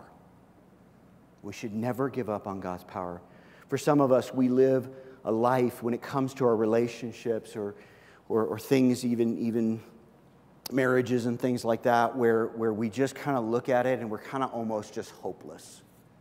We should never give up on God's power. For some of us, we live a life when it comes to our relationships or, or, or things, even, even marriages and things like that, where, where we just kind of look at it and we're kind of almost just hopeless.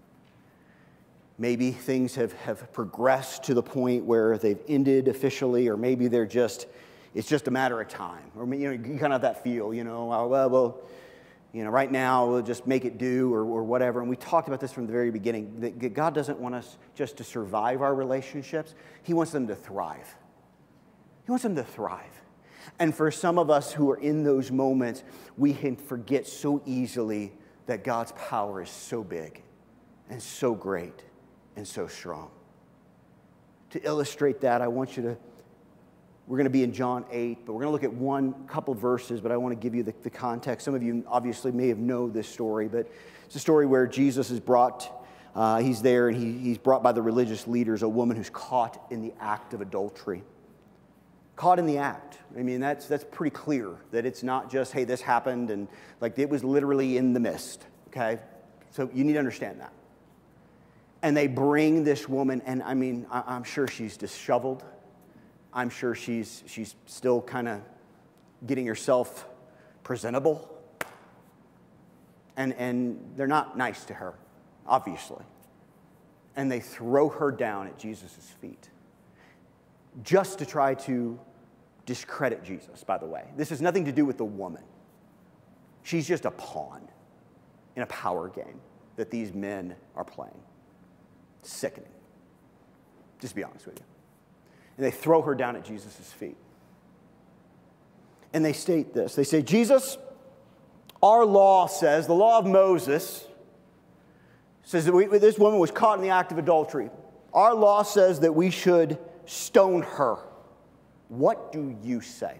Maybe things have, have progressed to the point where they've ended officially, or maybe they're just, it's just a matter of time. Or you know, you kind of have that feel, you know, well, well, well you know, right now we'll just make it do or, or whatever. And we talked about this from the very beginning, that God doesn't want us just to survive our relationships. He wants them to thrive. He wants them to thrive. And for some of us who are in those moments, we can forget so easily that God's power is so big. and so great and so strong. To illustrate that, I want you to, we're going to be in John eight, but we're going to look at one couple verses, but I want to give you the, the context. Some of you obviously may have known this story, but it's a story where Jesus is brought, uh, he's there, and he, he's brought by the religious leaders, a woman who's caught in the act of adultery. Caught in the act. I mean, that's, that's pretty clear that it's not just, hey, this happened, and like it was literally in the midst, okay? So you need to understand that. And they bring this woman, and I mean, I, I'm sure she's disheveled. I'm sure she's, she's still kind of getting herself presentable. And, and they're not nice to her, obviously. And they throw her down at Jesus' feet just to try to discredit Jesus, by the way. This has nothing to do with the woman. She's just a pawn in a power game that these men are playing. Sickening. Just to be honest with you. And they throw her down at Jesus' feet. And they state this. They say, Jesus, our law says, the law of Moses says that we, this woman was caught in the act of adultery. Our law says that we should stone her. What do you say?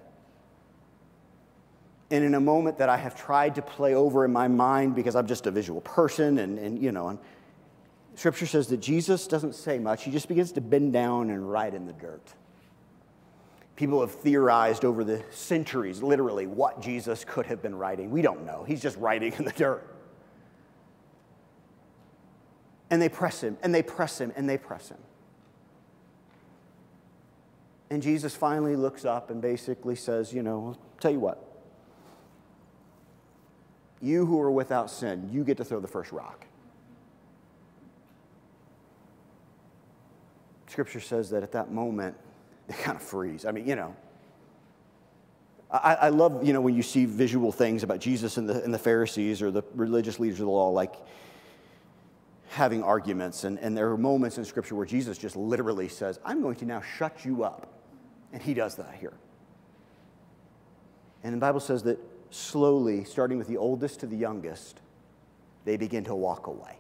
And in a moment that I have tried to play over in my mind because I'm just a visual person and, and you know, and Scripture says that Jesus doesn't say much. He just begins to bend down and write in the dirt. People have theorized over the centuries, literally, what Jesus could have been writing. We don't know. He's just writing in the dirt. And they press him, and they press him, and they press him. And Jesus finally looks up and basically says, you know, I'll tell you what. You who are without sin, you get to throw the first rock. Scripture says that at that moment, they kind of freeze. I mean, you know, I, I love, you know, when you see visual things about Jesus and the, and the Pharisees or the religious leaders of the law, like having arguments. And, and there are moments in Scripture where Jesus just literally says, I'm going to now shut you up. And he does that here. And the Bible says that slowly, starting with the oldest to the youngest, they begin to walk away.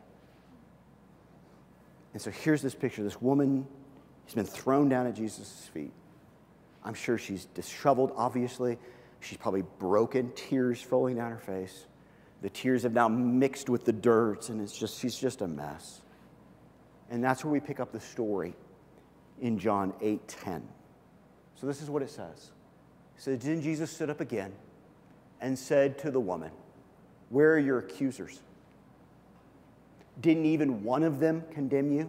And so here's this picture. This woman has been thrown down at Jesus' feet. I'm sure she's disheveled, obviously. She's probably broken, tears falling down her face. The tears have now mixed with the dirt, and it's just she's just a mess. And that's where we pick up the story in John eight ten. So this is what it says. It says, then Jesus stood up again and said to the woman, where are your accusers? Didn't even one of them condemn you?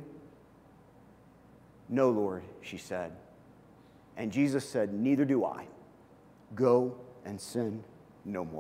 No, Lord, she said. And Jesus said, neither do I. Go and sin no more.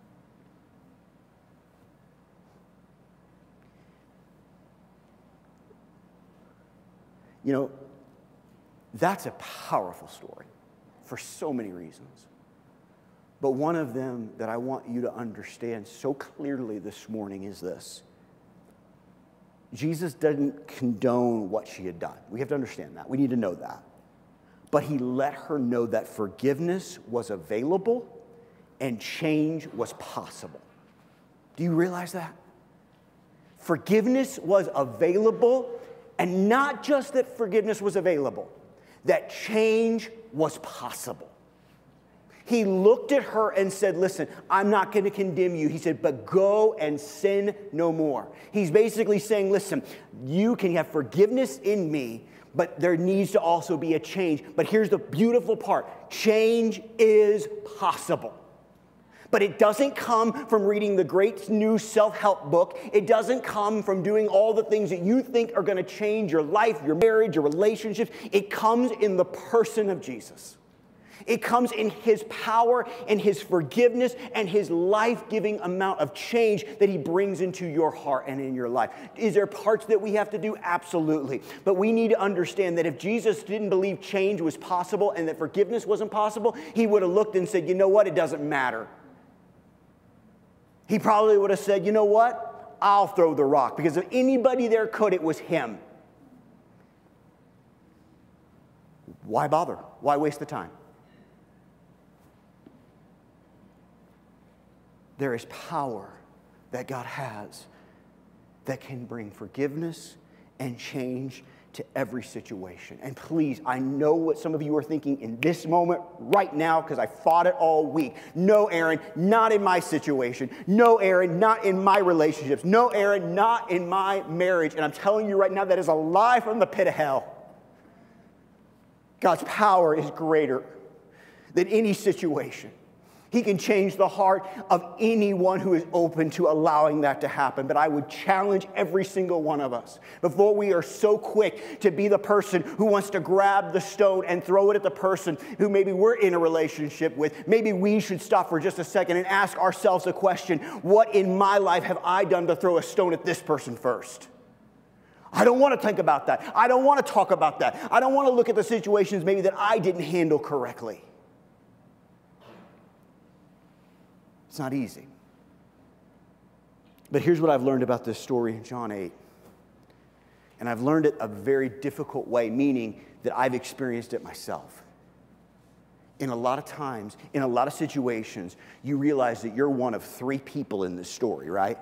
You know, that's a powerful story for so many reasons. But one of them that I want you to understand so clearly this morning is this. Jesus didn't condone what she had done. We have to understand that. We need to know that. But he let her know that forgiveness was available and change was possible. Do you realize that? Forgiveness was available, and not just that forgiveness was available, that change was possible. He looked at her and said, listen, I'm not going to condemn you. He said, but go and sin no more. He's basically saying, listen, you can have forgiveness in me, but there needs to also be a change. But here's the beautiful part. Change is possible. But it doesn't come from reading the great new self-help book. It doesn't come from doing all the things that you think are going to change your life, your marriage, your relationships. It comes in the person of Jesus. It comes in his power and his forgiveness and his life-giving amount of change that he brings into your heart and in your life. Is there parts that we have to do? Absolutely. But we need to understand that if Jesus didn't believe change was possible and that forgiveness wasn't possible, he would have looked and said, you know what? It doesn't matter. He probably would have said, you know what? I'll throw the rock. Because if anybody there could, it was him. Why bother? Why waste the time? There is power that God has that can bring forgiveness and change to every situation. And please, I know what some of you are thinking in this moment right now because I fought it all week. No, Aaron, not in my situation. No, Aaron, not in my relationships. No, Aaron, not in my marriage. And I'm telling you right now, that is a lie from the pit of hell. God's power is greater than any situation. He can change the heart of anyone who is open to allowing that to happen. But I would challenge every single one of us, before we are so quick to be the person who wants to grab the stone and throw it at the person who maybe we're in a relationship with, maybe we should stop for just a second and ask ourselves a question: what in my life have I done to throw a stone at this person first? I don't want to think about that. I don't want to talk about that. I don't want to look at the situations maybe that I didn't handle correctly. It's not easy. But here's what I've learned about this story in John eight. And I've learned it a very difficult way, meaning that I've experienced it myself. In a lot of times, in a lot of situations, you realize that you're one of three people in this story, right?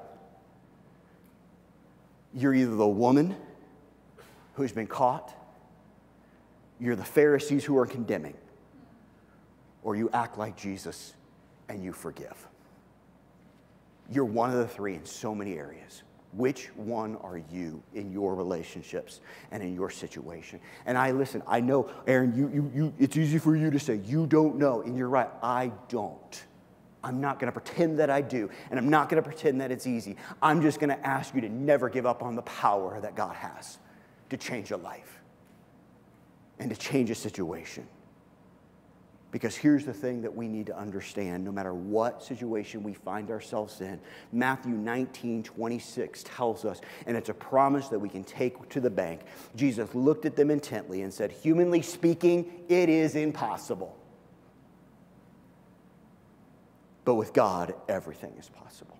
You're either the woman who's been caught, you're the Pharisees who are condemning, or you act like Jesus and you forgive. You're one of the three in so many areas. Which one are you in your relationships and in your situation? And I listen, I know, Aaron, you, you, you, it's easy for you to say, you don't know, and you're right, I don't. I'm not going to pretend that I do, and I'm not going to pretend that it's easy. I'm just going to ask you to never give up on the power that God has to change a life and to change a situation. Because here's the thing that we need to understand, no matter what situation we find ourselves in. Matthew nineteen twenty-six tells us, and it's a promise that we can take to the bank. Jesus looked at them intently and said, humanly speaking, it is impossible. But with God, everything is possible.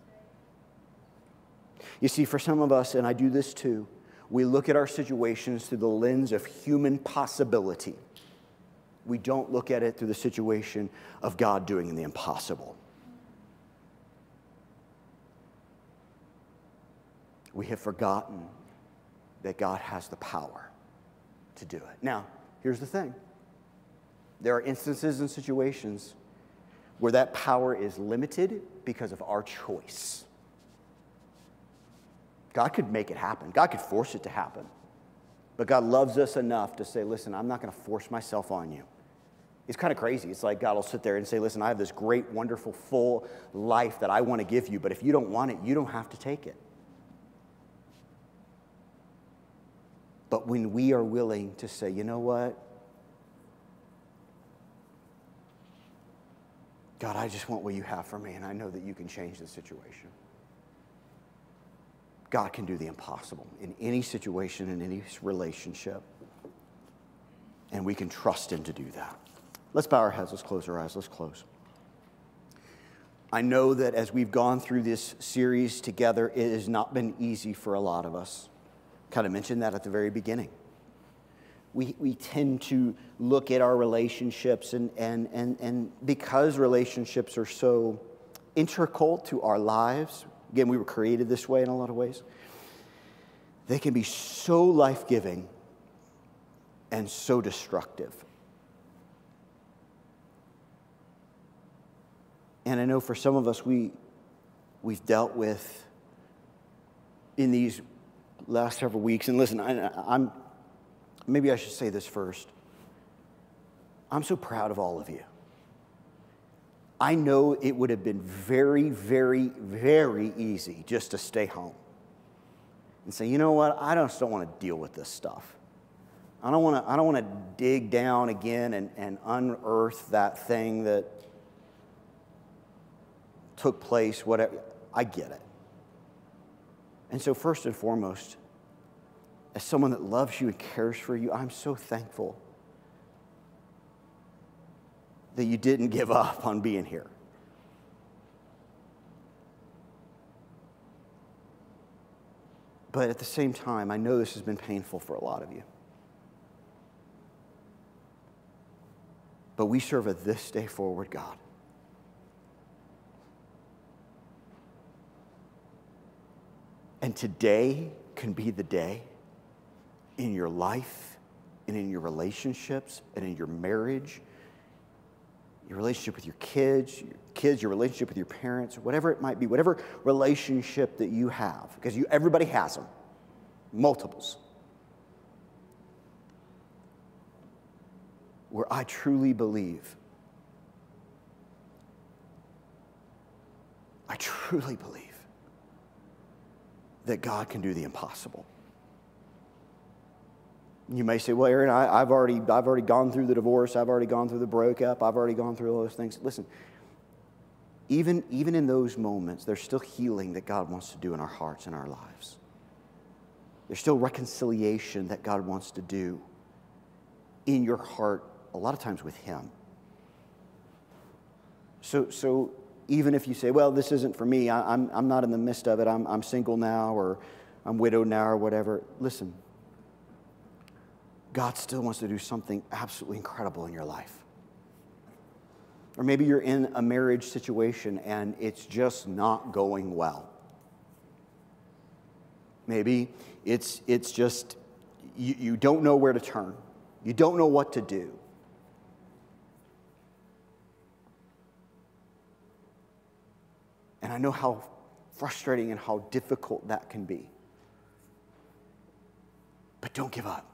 You see, for some of us, and I do this too, we look at our situations through the lens of human possibility. We don't look at it through the situation of God doing the impossible. We have forgotten that God has the power to do it. Now, here's the thing. There are instances and situations where that power is limited because of our choice. God could make it happen. God could force it to happen. But God loves us enough to say, listen, I'm not going to force myself on you. It's kind of crazy. It's like God will sit there and say, listen, I have this great, wonderful, full life that I want to give you, but if you don't want it, you don't have to take it. But when we are willing to say, you know what? God, I just want what you have for me, and I know that you can change the situation. God can do the impossible in any situation, in any relationship. And we can trust him to do that. Let's bow our heads. Let's close our eyes. Let's close. I know that as we've gone through this series together, it has not been easy for a lot of us. Kind of mentioned that at the very beginning. We, we tend to look at our relationships, and, and, and, and because relationships are so integral to our lives, again, we were created this way in a lot of ways, they can be so life-giving and so destructive. And I know for some of us, we, we've dealt with in these last several weeks, and listen, I, I'm, maybe I should say this first. I'm so proud of all of you. I know it would have been very, very, very easy just to stay home and say, you know what, I just don't want to deal with this stuff. I don't want to, I don't want to dig down again and, and unearth that thing that took place, whatever. I get it. And so first and foremost, as someone that loves you and cares for you, I'm so thankful that you didn't give up on being here. But at the same time, I know this has been painful for a lot of you. But we serve a this day forward God. And today can be the day in your life and in your relationships and in your marriage, your relationship with your kids, your kids, your relationship with your parents, whatever it might be, whatever relationship that you have, because you, everybody has them, multiples, where I truly believe, I truly believe that God can do the impossible. You may say, well, Aaron, I, I've already, I've already gone through the divorce. I've already gone through the breakup. I've already gone through all those things. Listen, even, even in those moments, there's still healing that God wants to do in our hearts and our lives. There's still reconciliation that God wants to do in your heart, a lot of times with Him. So, so even if you say, well, this isn't for me, I, I'm, I'm not in the midst of it, I'm, I'm single now, or I'm widowed now, or whatever, listen, God still wants to do something absolutely incredible in your life. Or maybe you're in a marriage situation and it's just not going well. Maybe it's, it's just, you, you don't know where to turn. You don't know what to do. And I know how frustrating and how difficult that can be. But don't give up.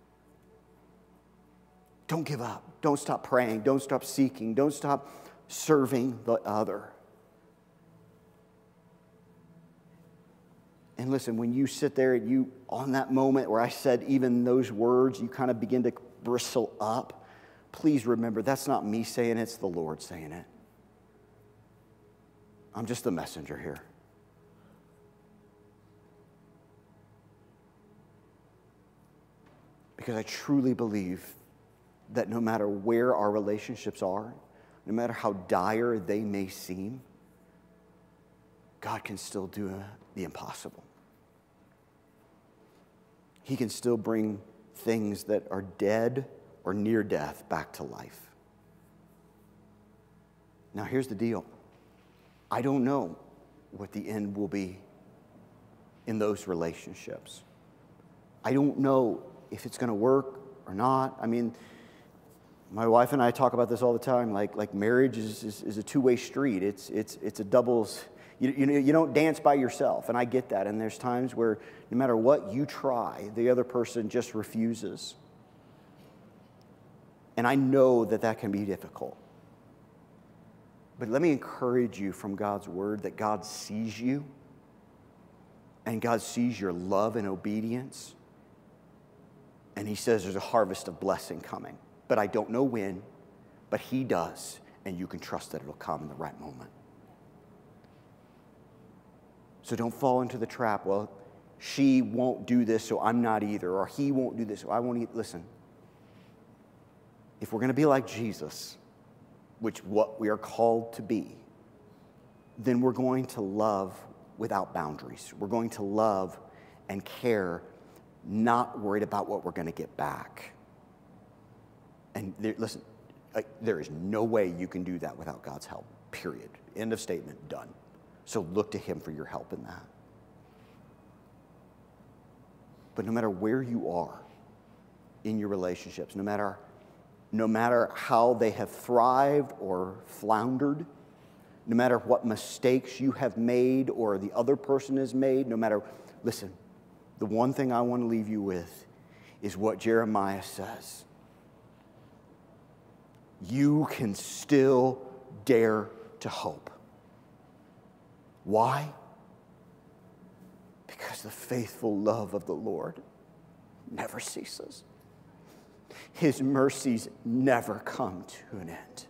Don't give up. Don't stop praying. Don't stop seeking. Don't stop serving the other. And listen, when you sit there and you, on that moment where I said even those words, you kind of begin to bristle up, please remember that's not me saying it, it's the Lord saying it. I'm just the messenger here. Because I truly believe that no matter where our relationships are, no matter how dire they may seem, God can still do the impossible. He can still bring things that are dead or near death back to life. Now, here's the deal. I don't know what the end will be in those relationships. I don't know if it's going to work or not. I mean, my wife and I talk about this all the time. Like, like marriage is, is, is a two-way street. It's, it's, it's a doubles. You, you, you don't dance by yourself, and I get that. And there's times where no matter what you try, the other person just refuses. And I know that that can be difficult. But let me encourage you from God's word that God sees you, and God sees your love and obedience. And He says there's a harvest of blessing coming. But I don't know when, but He does, and you can trust that it'll come in the right moment. So don't fall into the trap, well, she won't do this, so I'm not either, or he won't do this, so I won't either. Listen, if we're going to be like Jesus, which what we are called to be, then we're going to love without boundaries. We're going to love and care, not worried about what we're going to get back. And there, listen, uh, there is no way you can do that without God's help, period. End of statement, done. So look to Him for your help in that. But no matter where you are in your relationships, no matter, no matter how they have thrived or floundered, no matter what mistakes you have made or the other person has made, no matter, listen, the one thing I want to leave you with is what Jeremiah says. You can still dare to hope. Why? Because the faithful love of the Lord never ceases. His mercies never come to an end.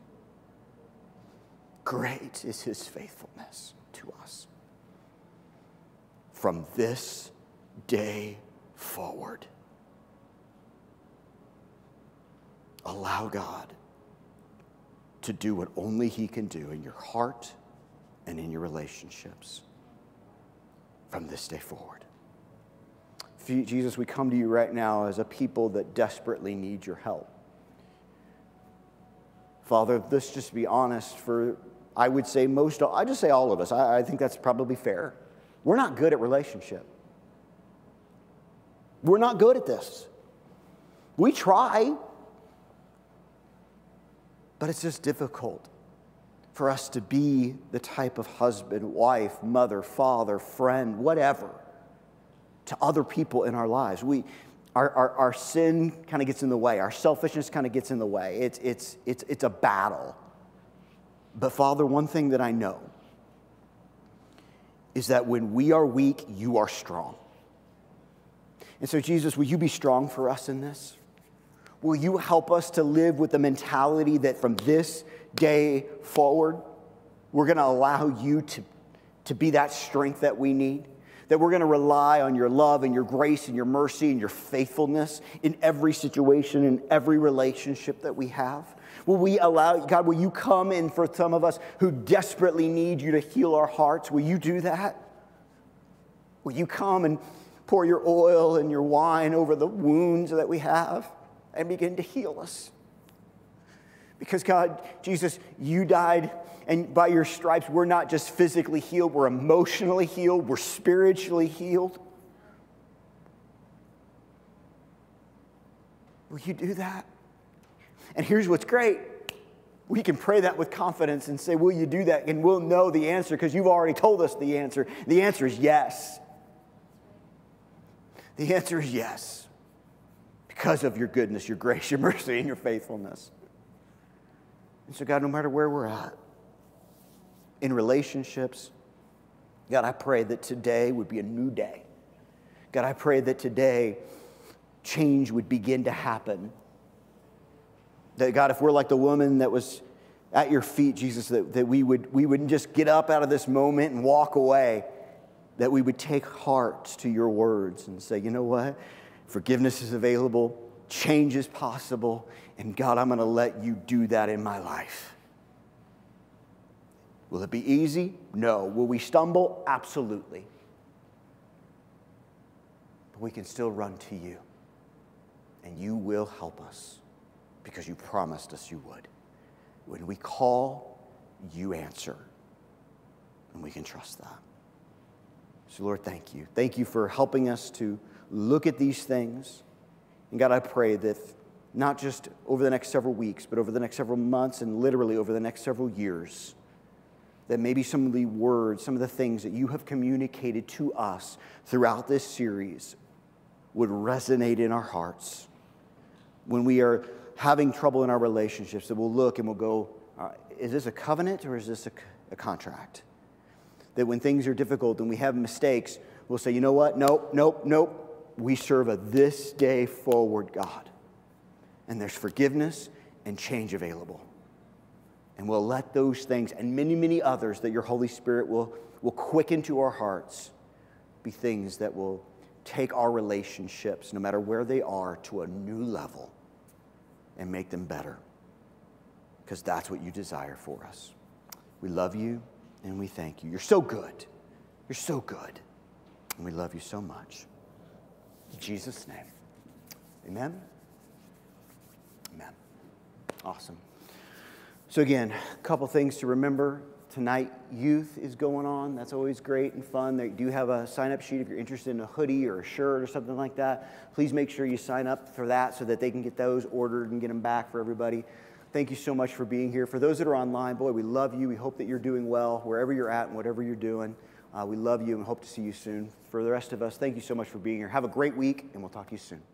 Great is His faithfulness to us. From this day forward, allow God to do what only He can do in your heart and in your relationships from this day forward. Jesus, we come to you right now as a people that desperately need your help. Father, let's just be honest, for I would say most, I just say all of us, I, I think that's probably fair. We're not good at relationship. We're not good at this. We try, but it's just difficult for us to be the type of husband, wife, mother, father, friend, whatever, to other people in our lives. We, our, our, our sin kind of gets in the way. Our selfishness kind of gets in the way. It's, it's, it's, it's a battle. But Father, one thing that I know is that when we are weak, you are strong. And so, Jesus, will you be strong for us in this? Will you help us to live with the mentality that from this day forward, we're going to allow you to, to be that strength that we need? That we're going to rely on your love and your grace and your mercy and your faithfulness in every situation, in every relationship that we have? Will we allow, God, will you come in for some of us who desperately need you to heal our hearts? Will you do that? Will you come and pour your oil and your wine over the wounds that we have and begin to heal us? Because God, Jesus, you died, and by your stripes, we're not just physically healed, we're emotionally healed, we're spiritually healed. Will you do that? And here's what's great. We can pray that with confidence and say, will you do that? And we'll know the answer because you've already told us the answer. The answer is yes. The answer is yes. Because of your goodness, your grace, your mercy, and your faithfulness. And so, God, no matter where we're at, in relationships, God, I pray that today would be a new day. God, I pray that today change would begin to happen. That, God, if we're like the woman that was at your feet, Jesus, that, that we would we wouldn't just get up out of this moment and walk away, that we would take heart to your words and say, you know what? Forgiveness is available, change is possible, and God, I'm going to let you do that in my life. Will it be easy? No. Will we stumble? Absolutely. But we can still run to you, and you will help us because you promised us you would. When we call, you answer, and we can trust that. So, Lord, thank you. Thank you for helping us to look at these things. And God, I pray that not just over the next several weeks, but over the next several months and literally over the next several years, that maybe some of the words, some of the things that you have communicated to us throughout this series would resonate in our hearts. When we are having trouble in our relationships, that we'll look and we'll go, uh, is this a covenant or is this a, a contract? That when things are difficult and we have mistakes, we'll say, you know what? Nope, nope, nope. We serve a this day forward God. And there's forgiveness and change available. And we'll let those things and many, many others that your Holy Spirit will, will quicken to our hearts be things that will take our relationships, no matter where they are, to a new level and make them better. Because that's what you desire for us. We love you. And we thank you. You're so good. You're so good. And we love you so much. In Jesus' name. Amen. Amen. Awesome. So again, a couple things to remember. Tonight, youth is going on. That's always great and fun. They do have a sign-up sheet if you're interested in a hoodie or a shirt or something like that. Please make sure you sign up for that so that they can get those ordered and get them back for everybody. Thank you so much for being here. For those that are online, boy, we love you. We hope that you're doing well wherever you're at and whatever you're doing. Uh, we love you and hope to see you soon. For the rest of us, thank you so much for being here. Have a great week, and we'll talk to you soon.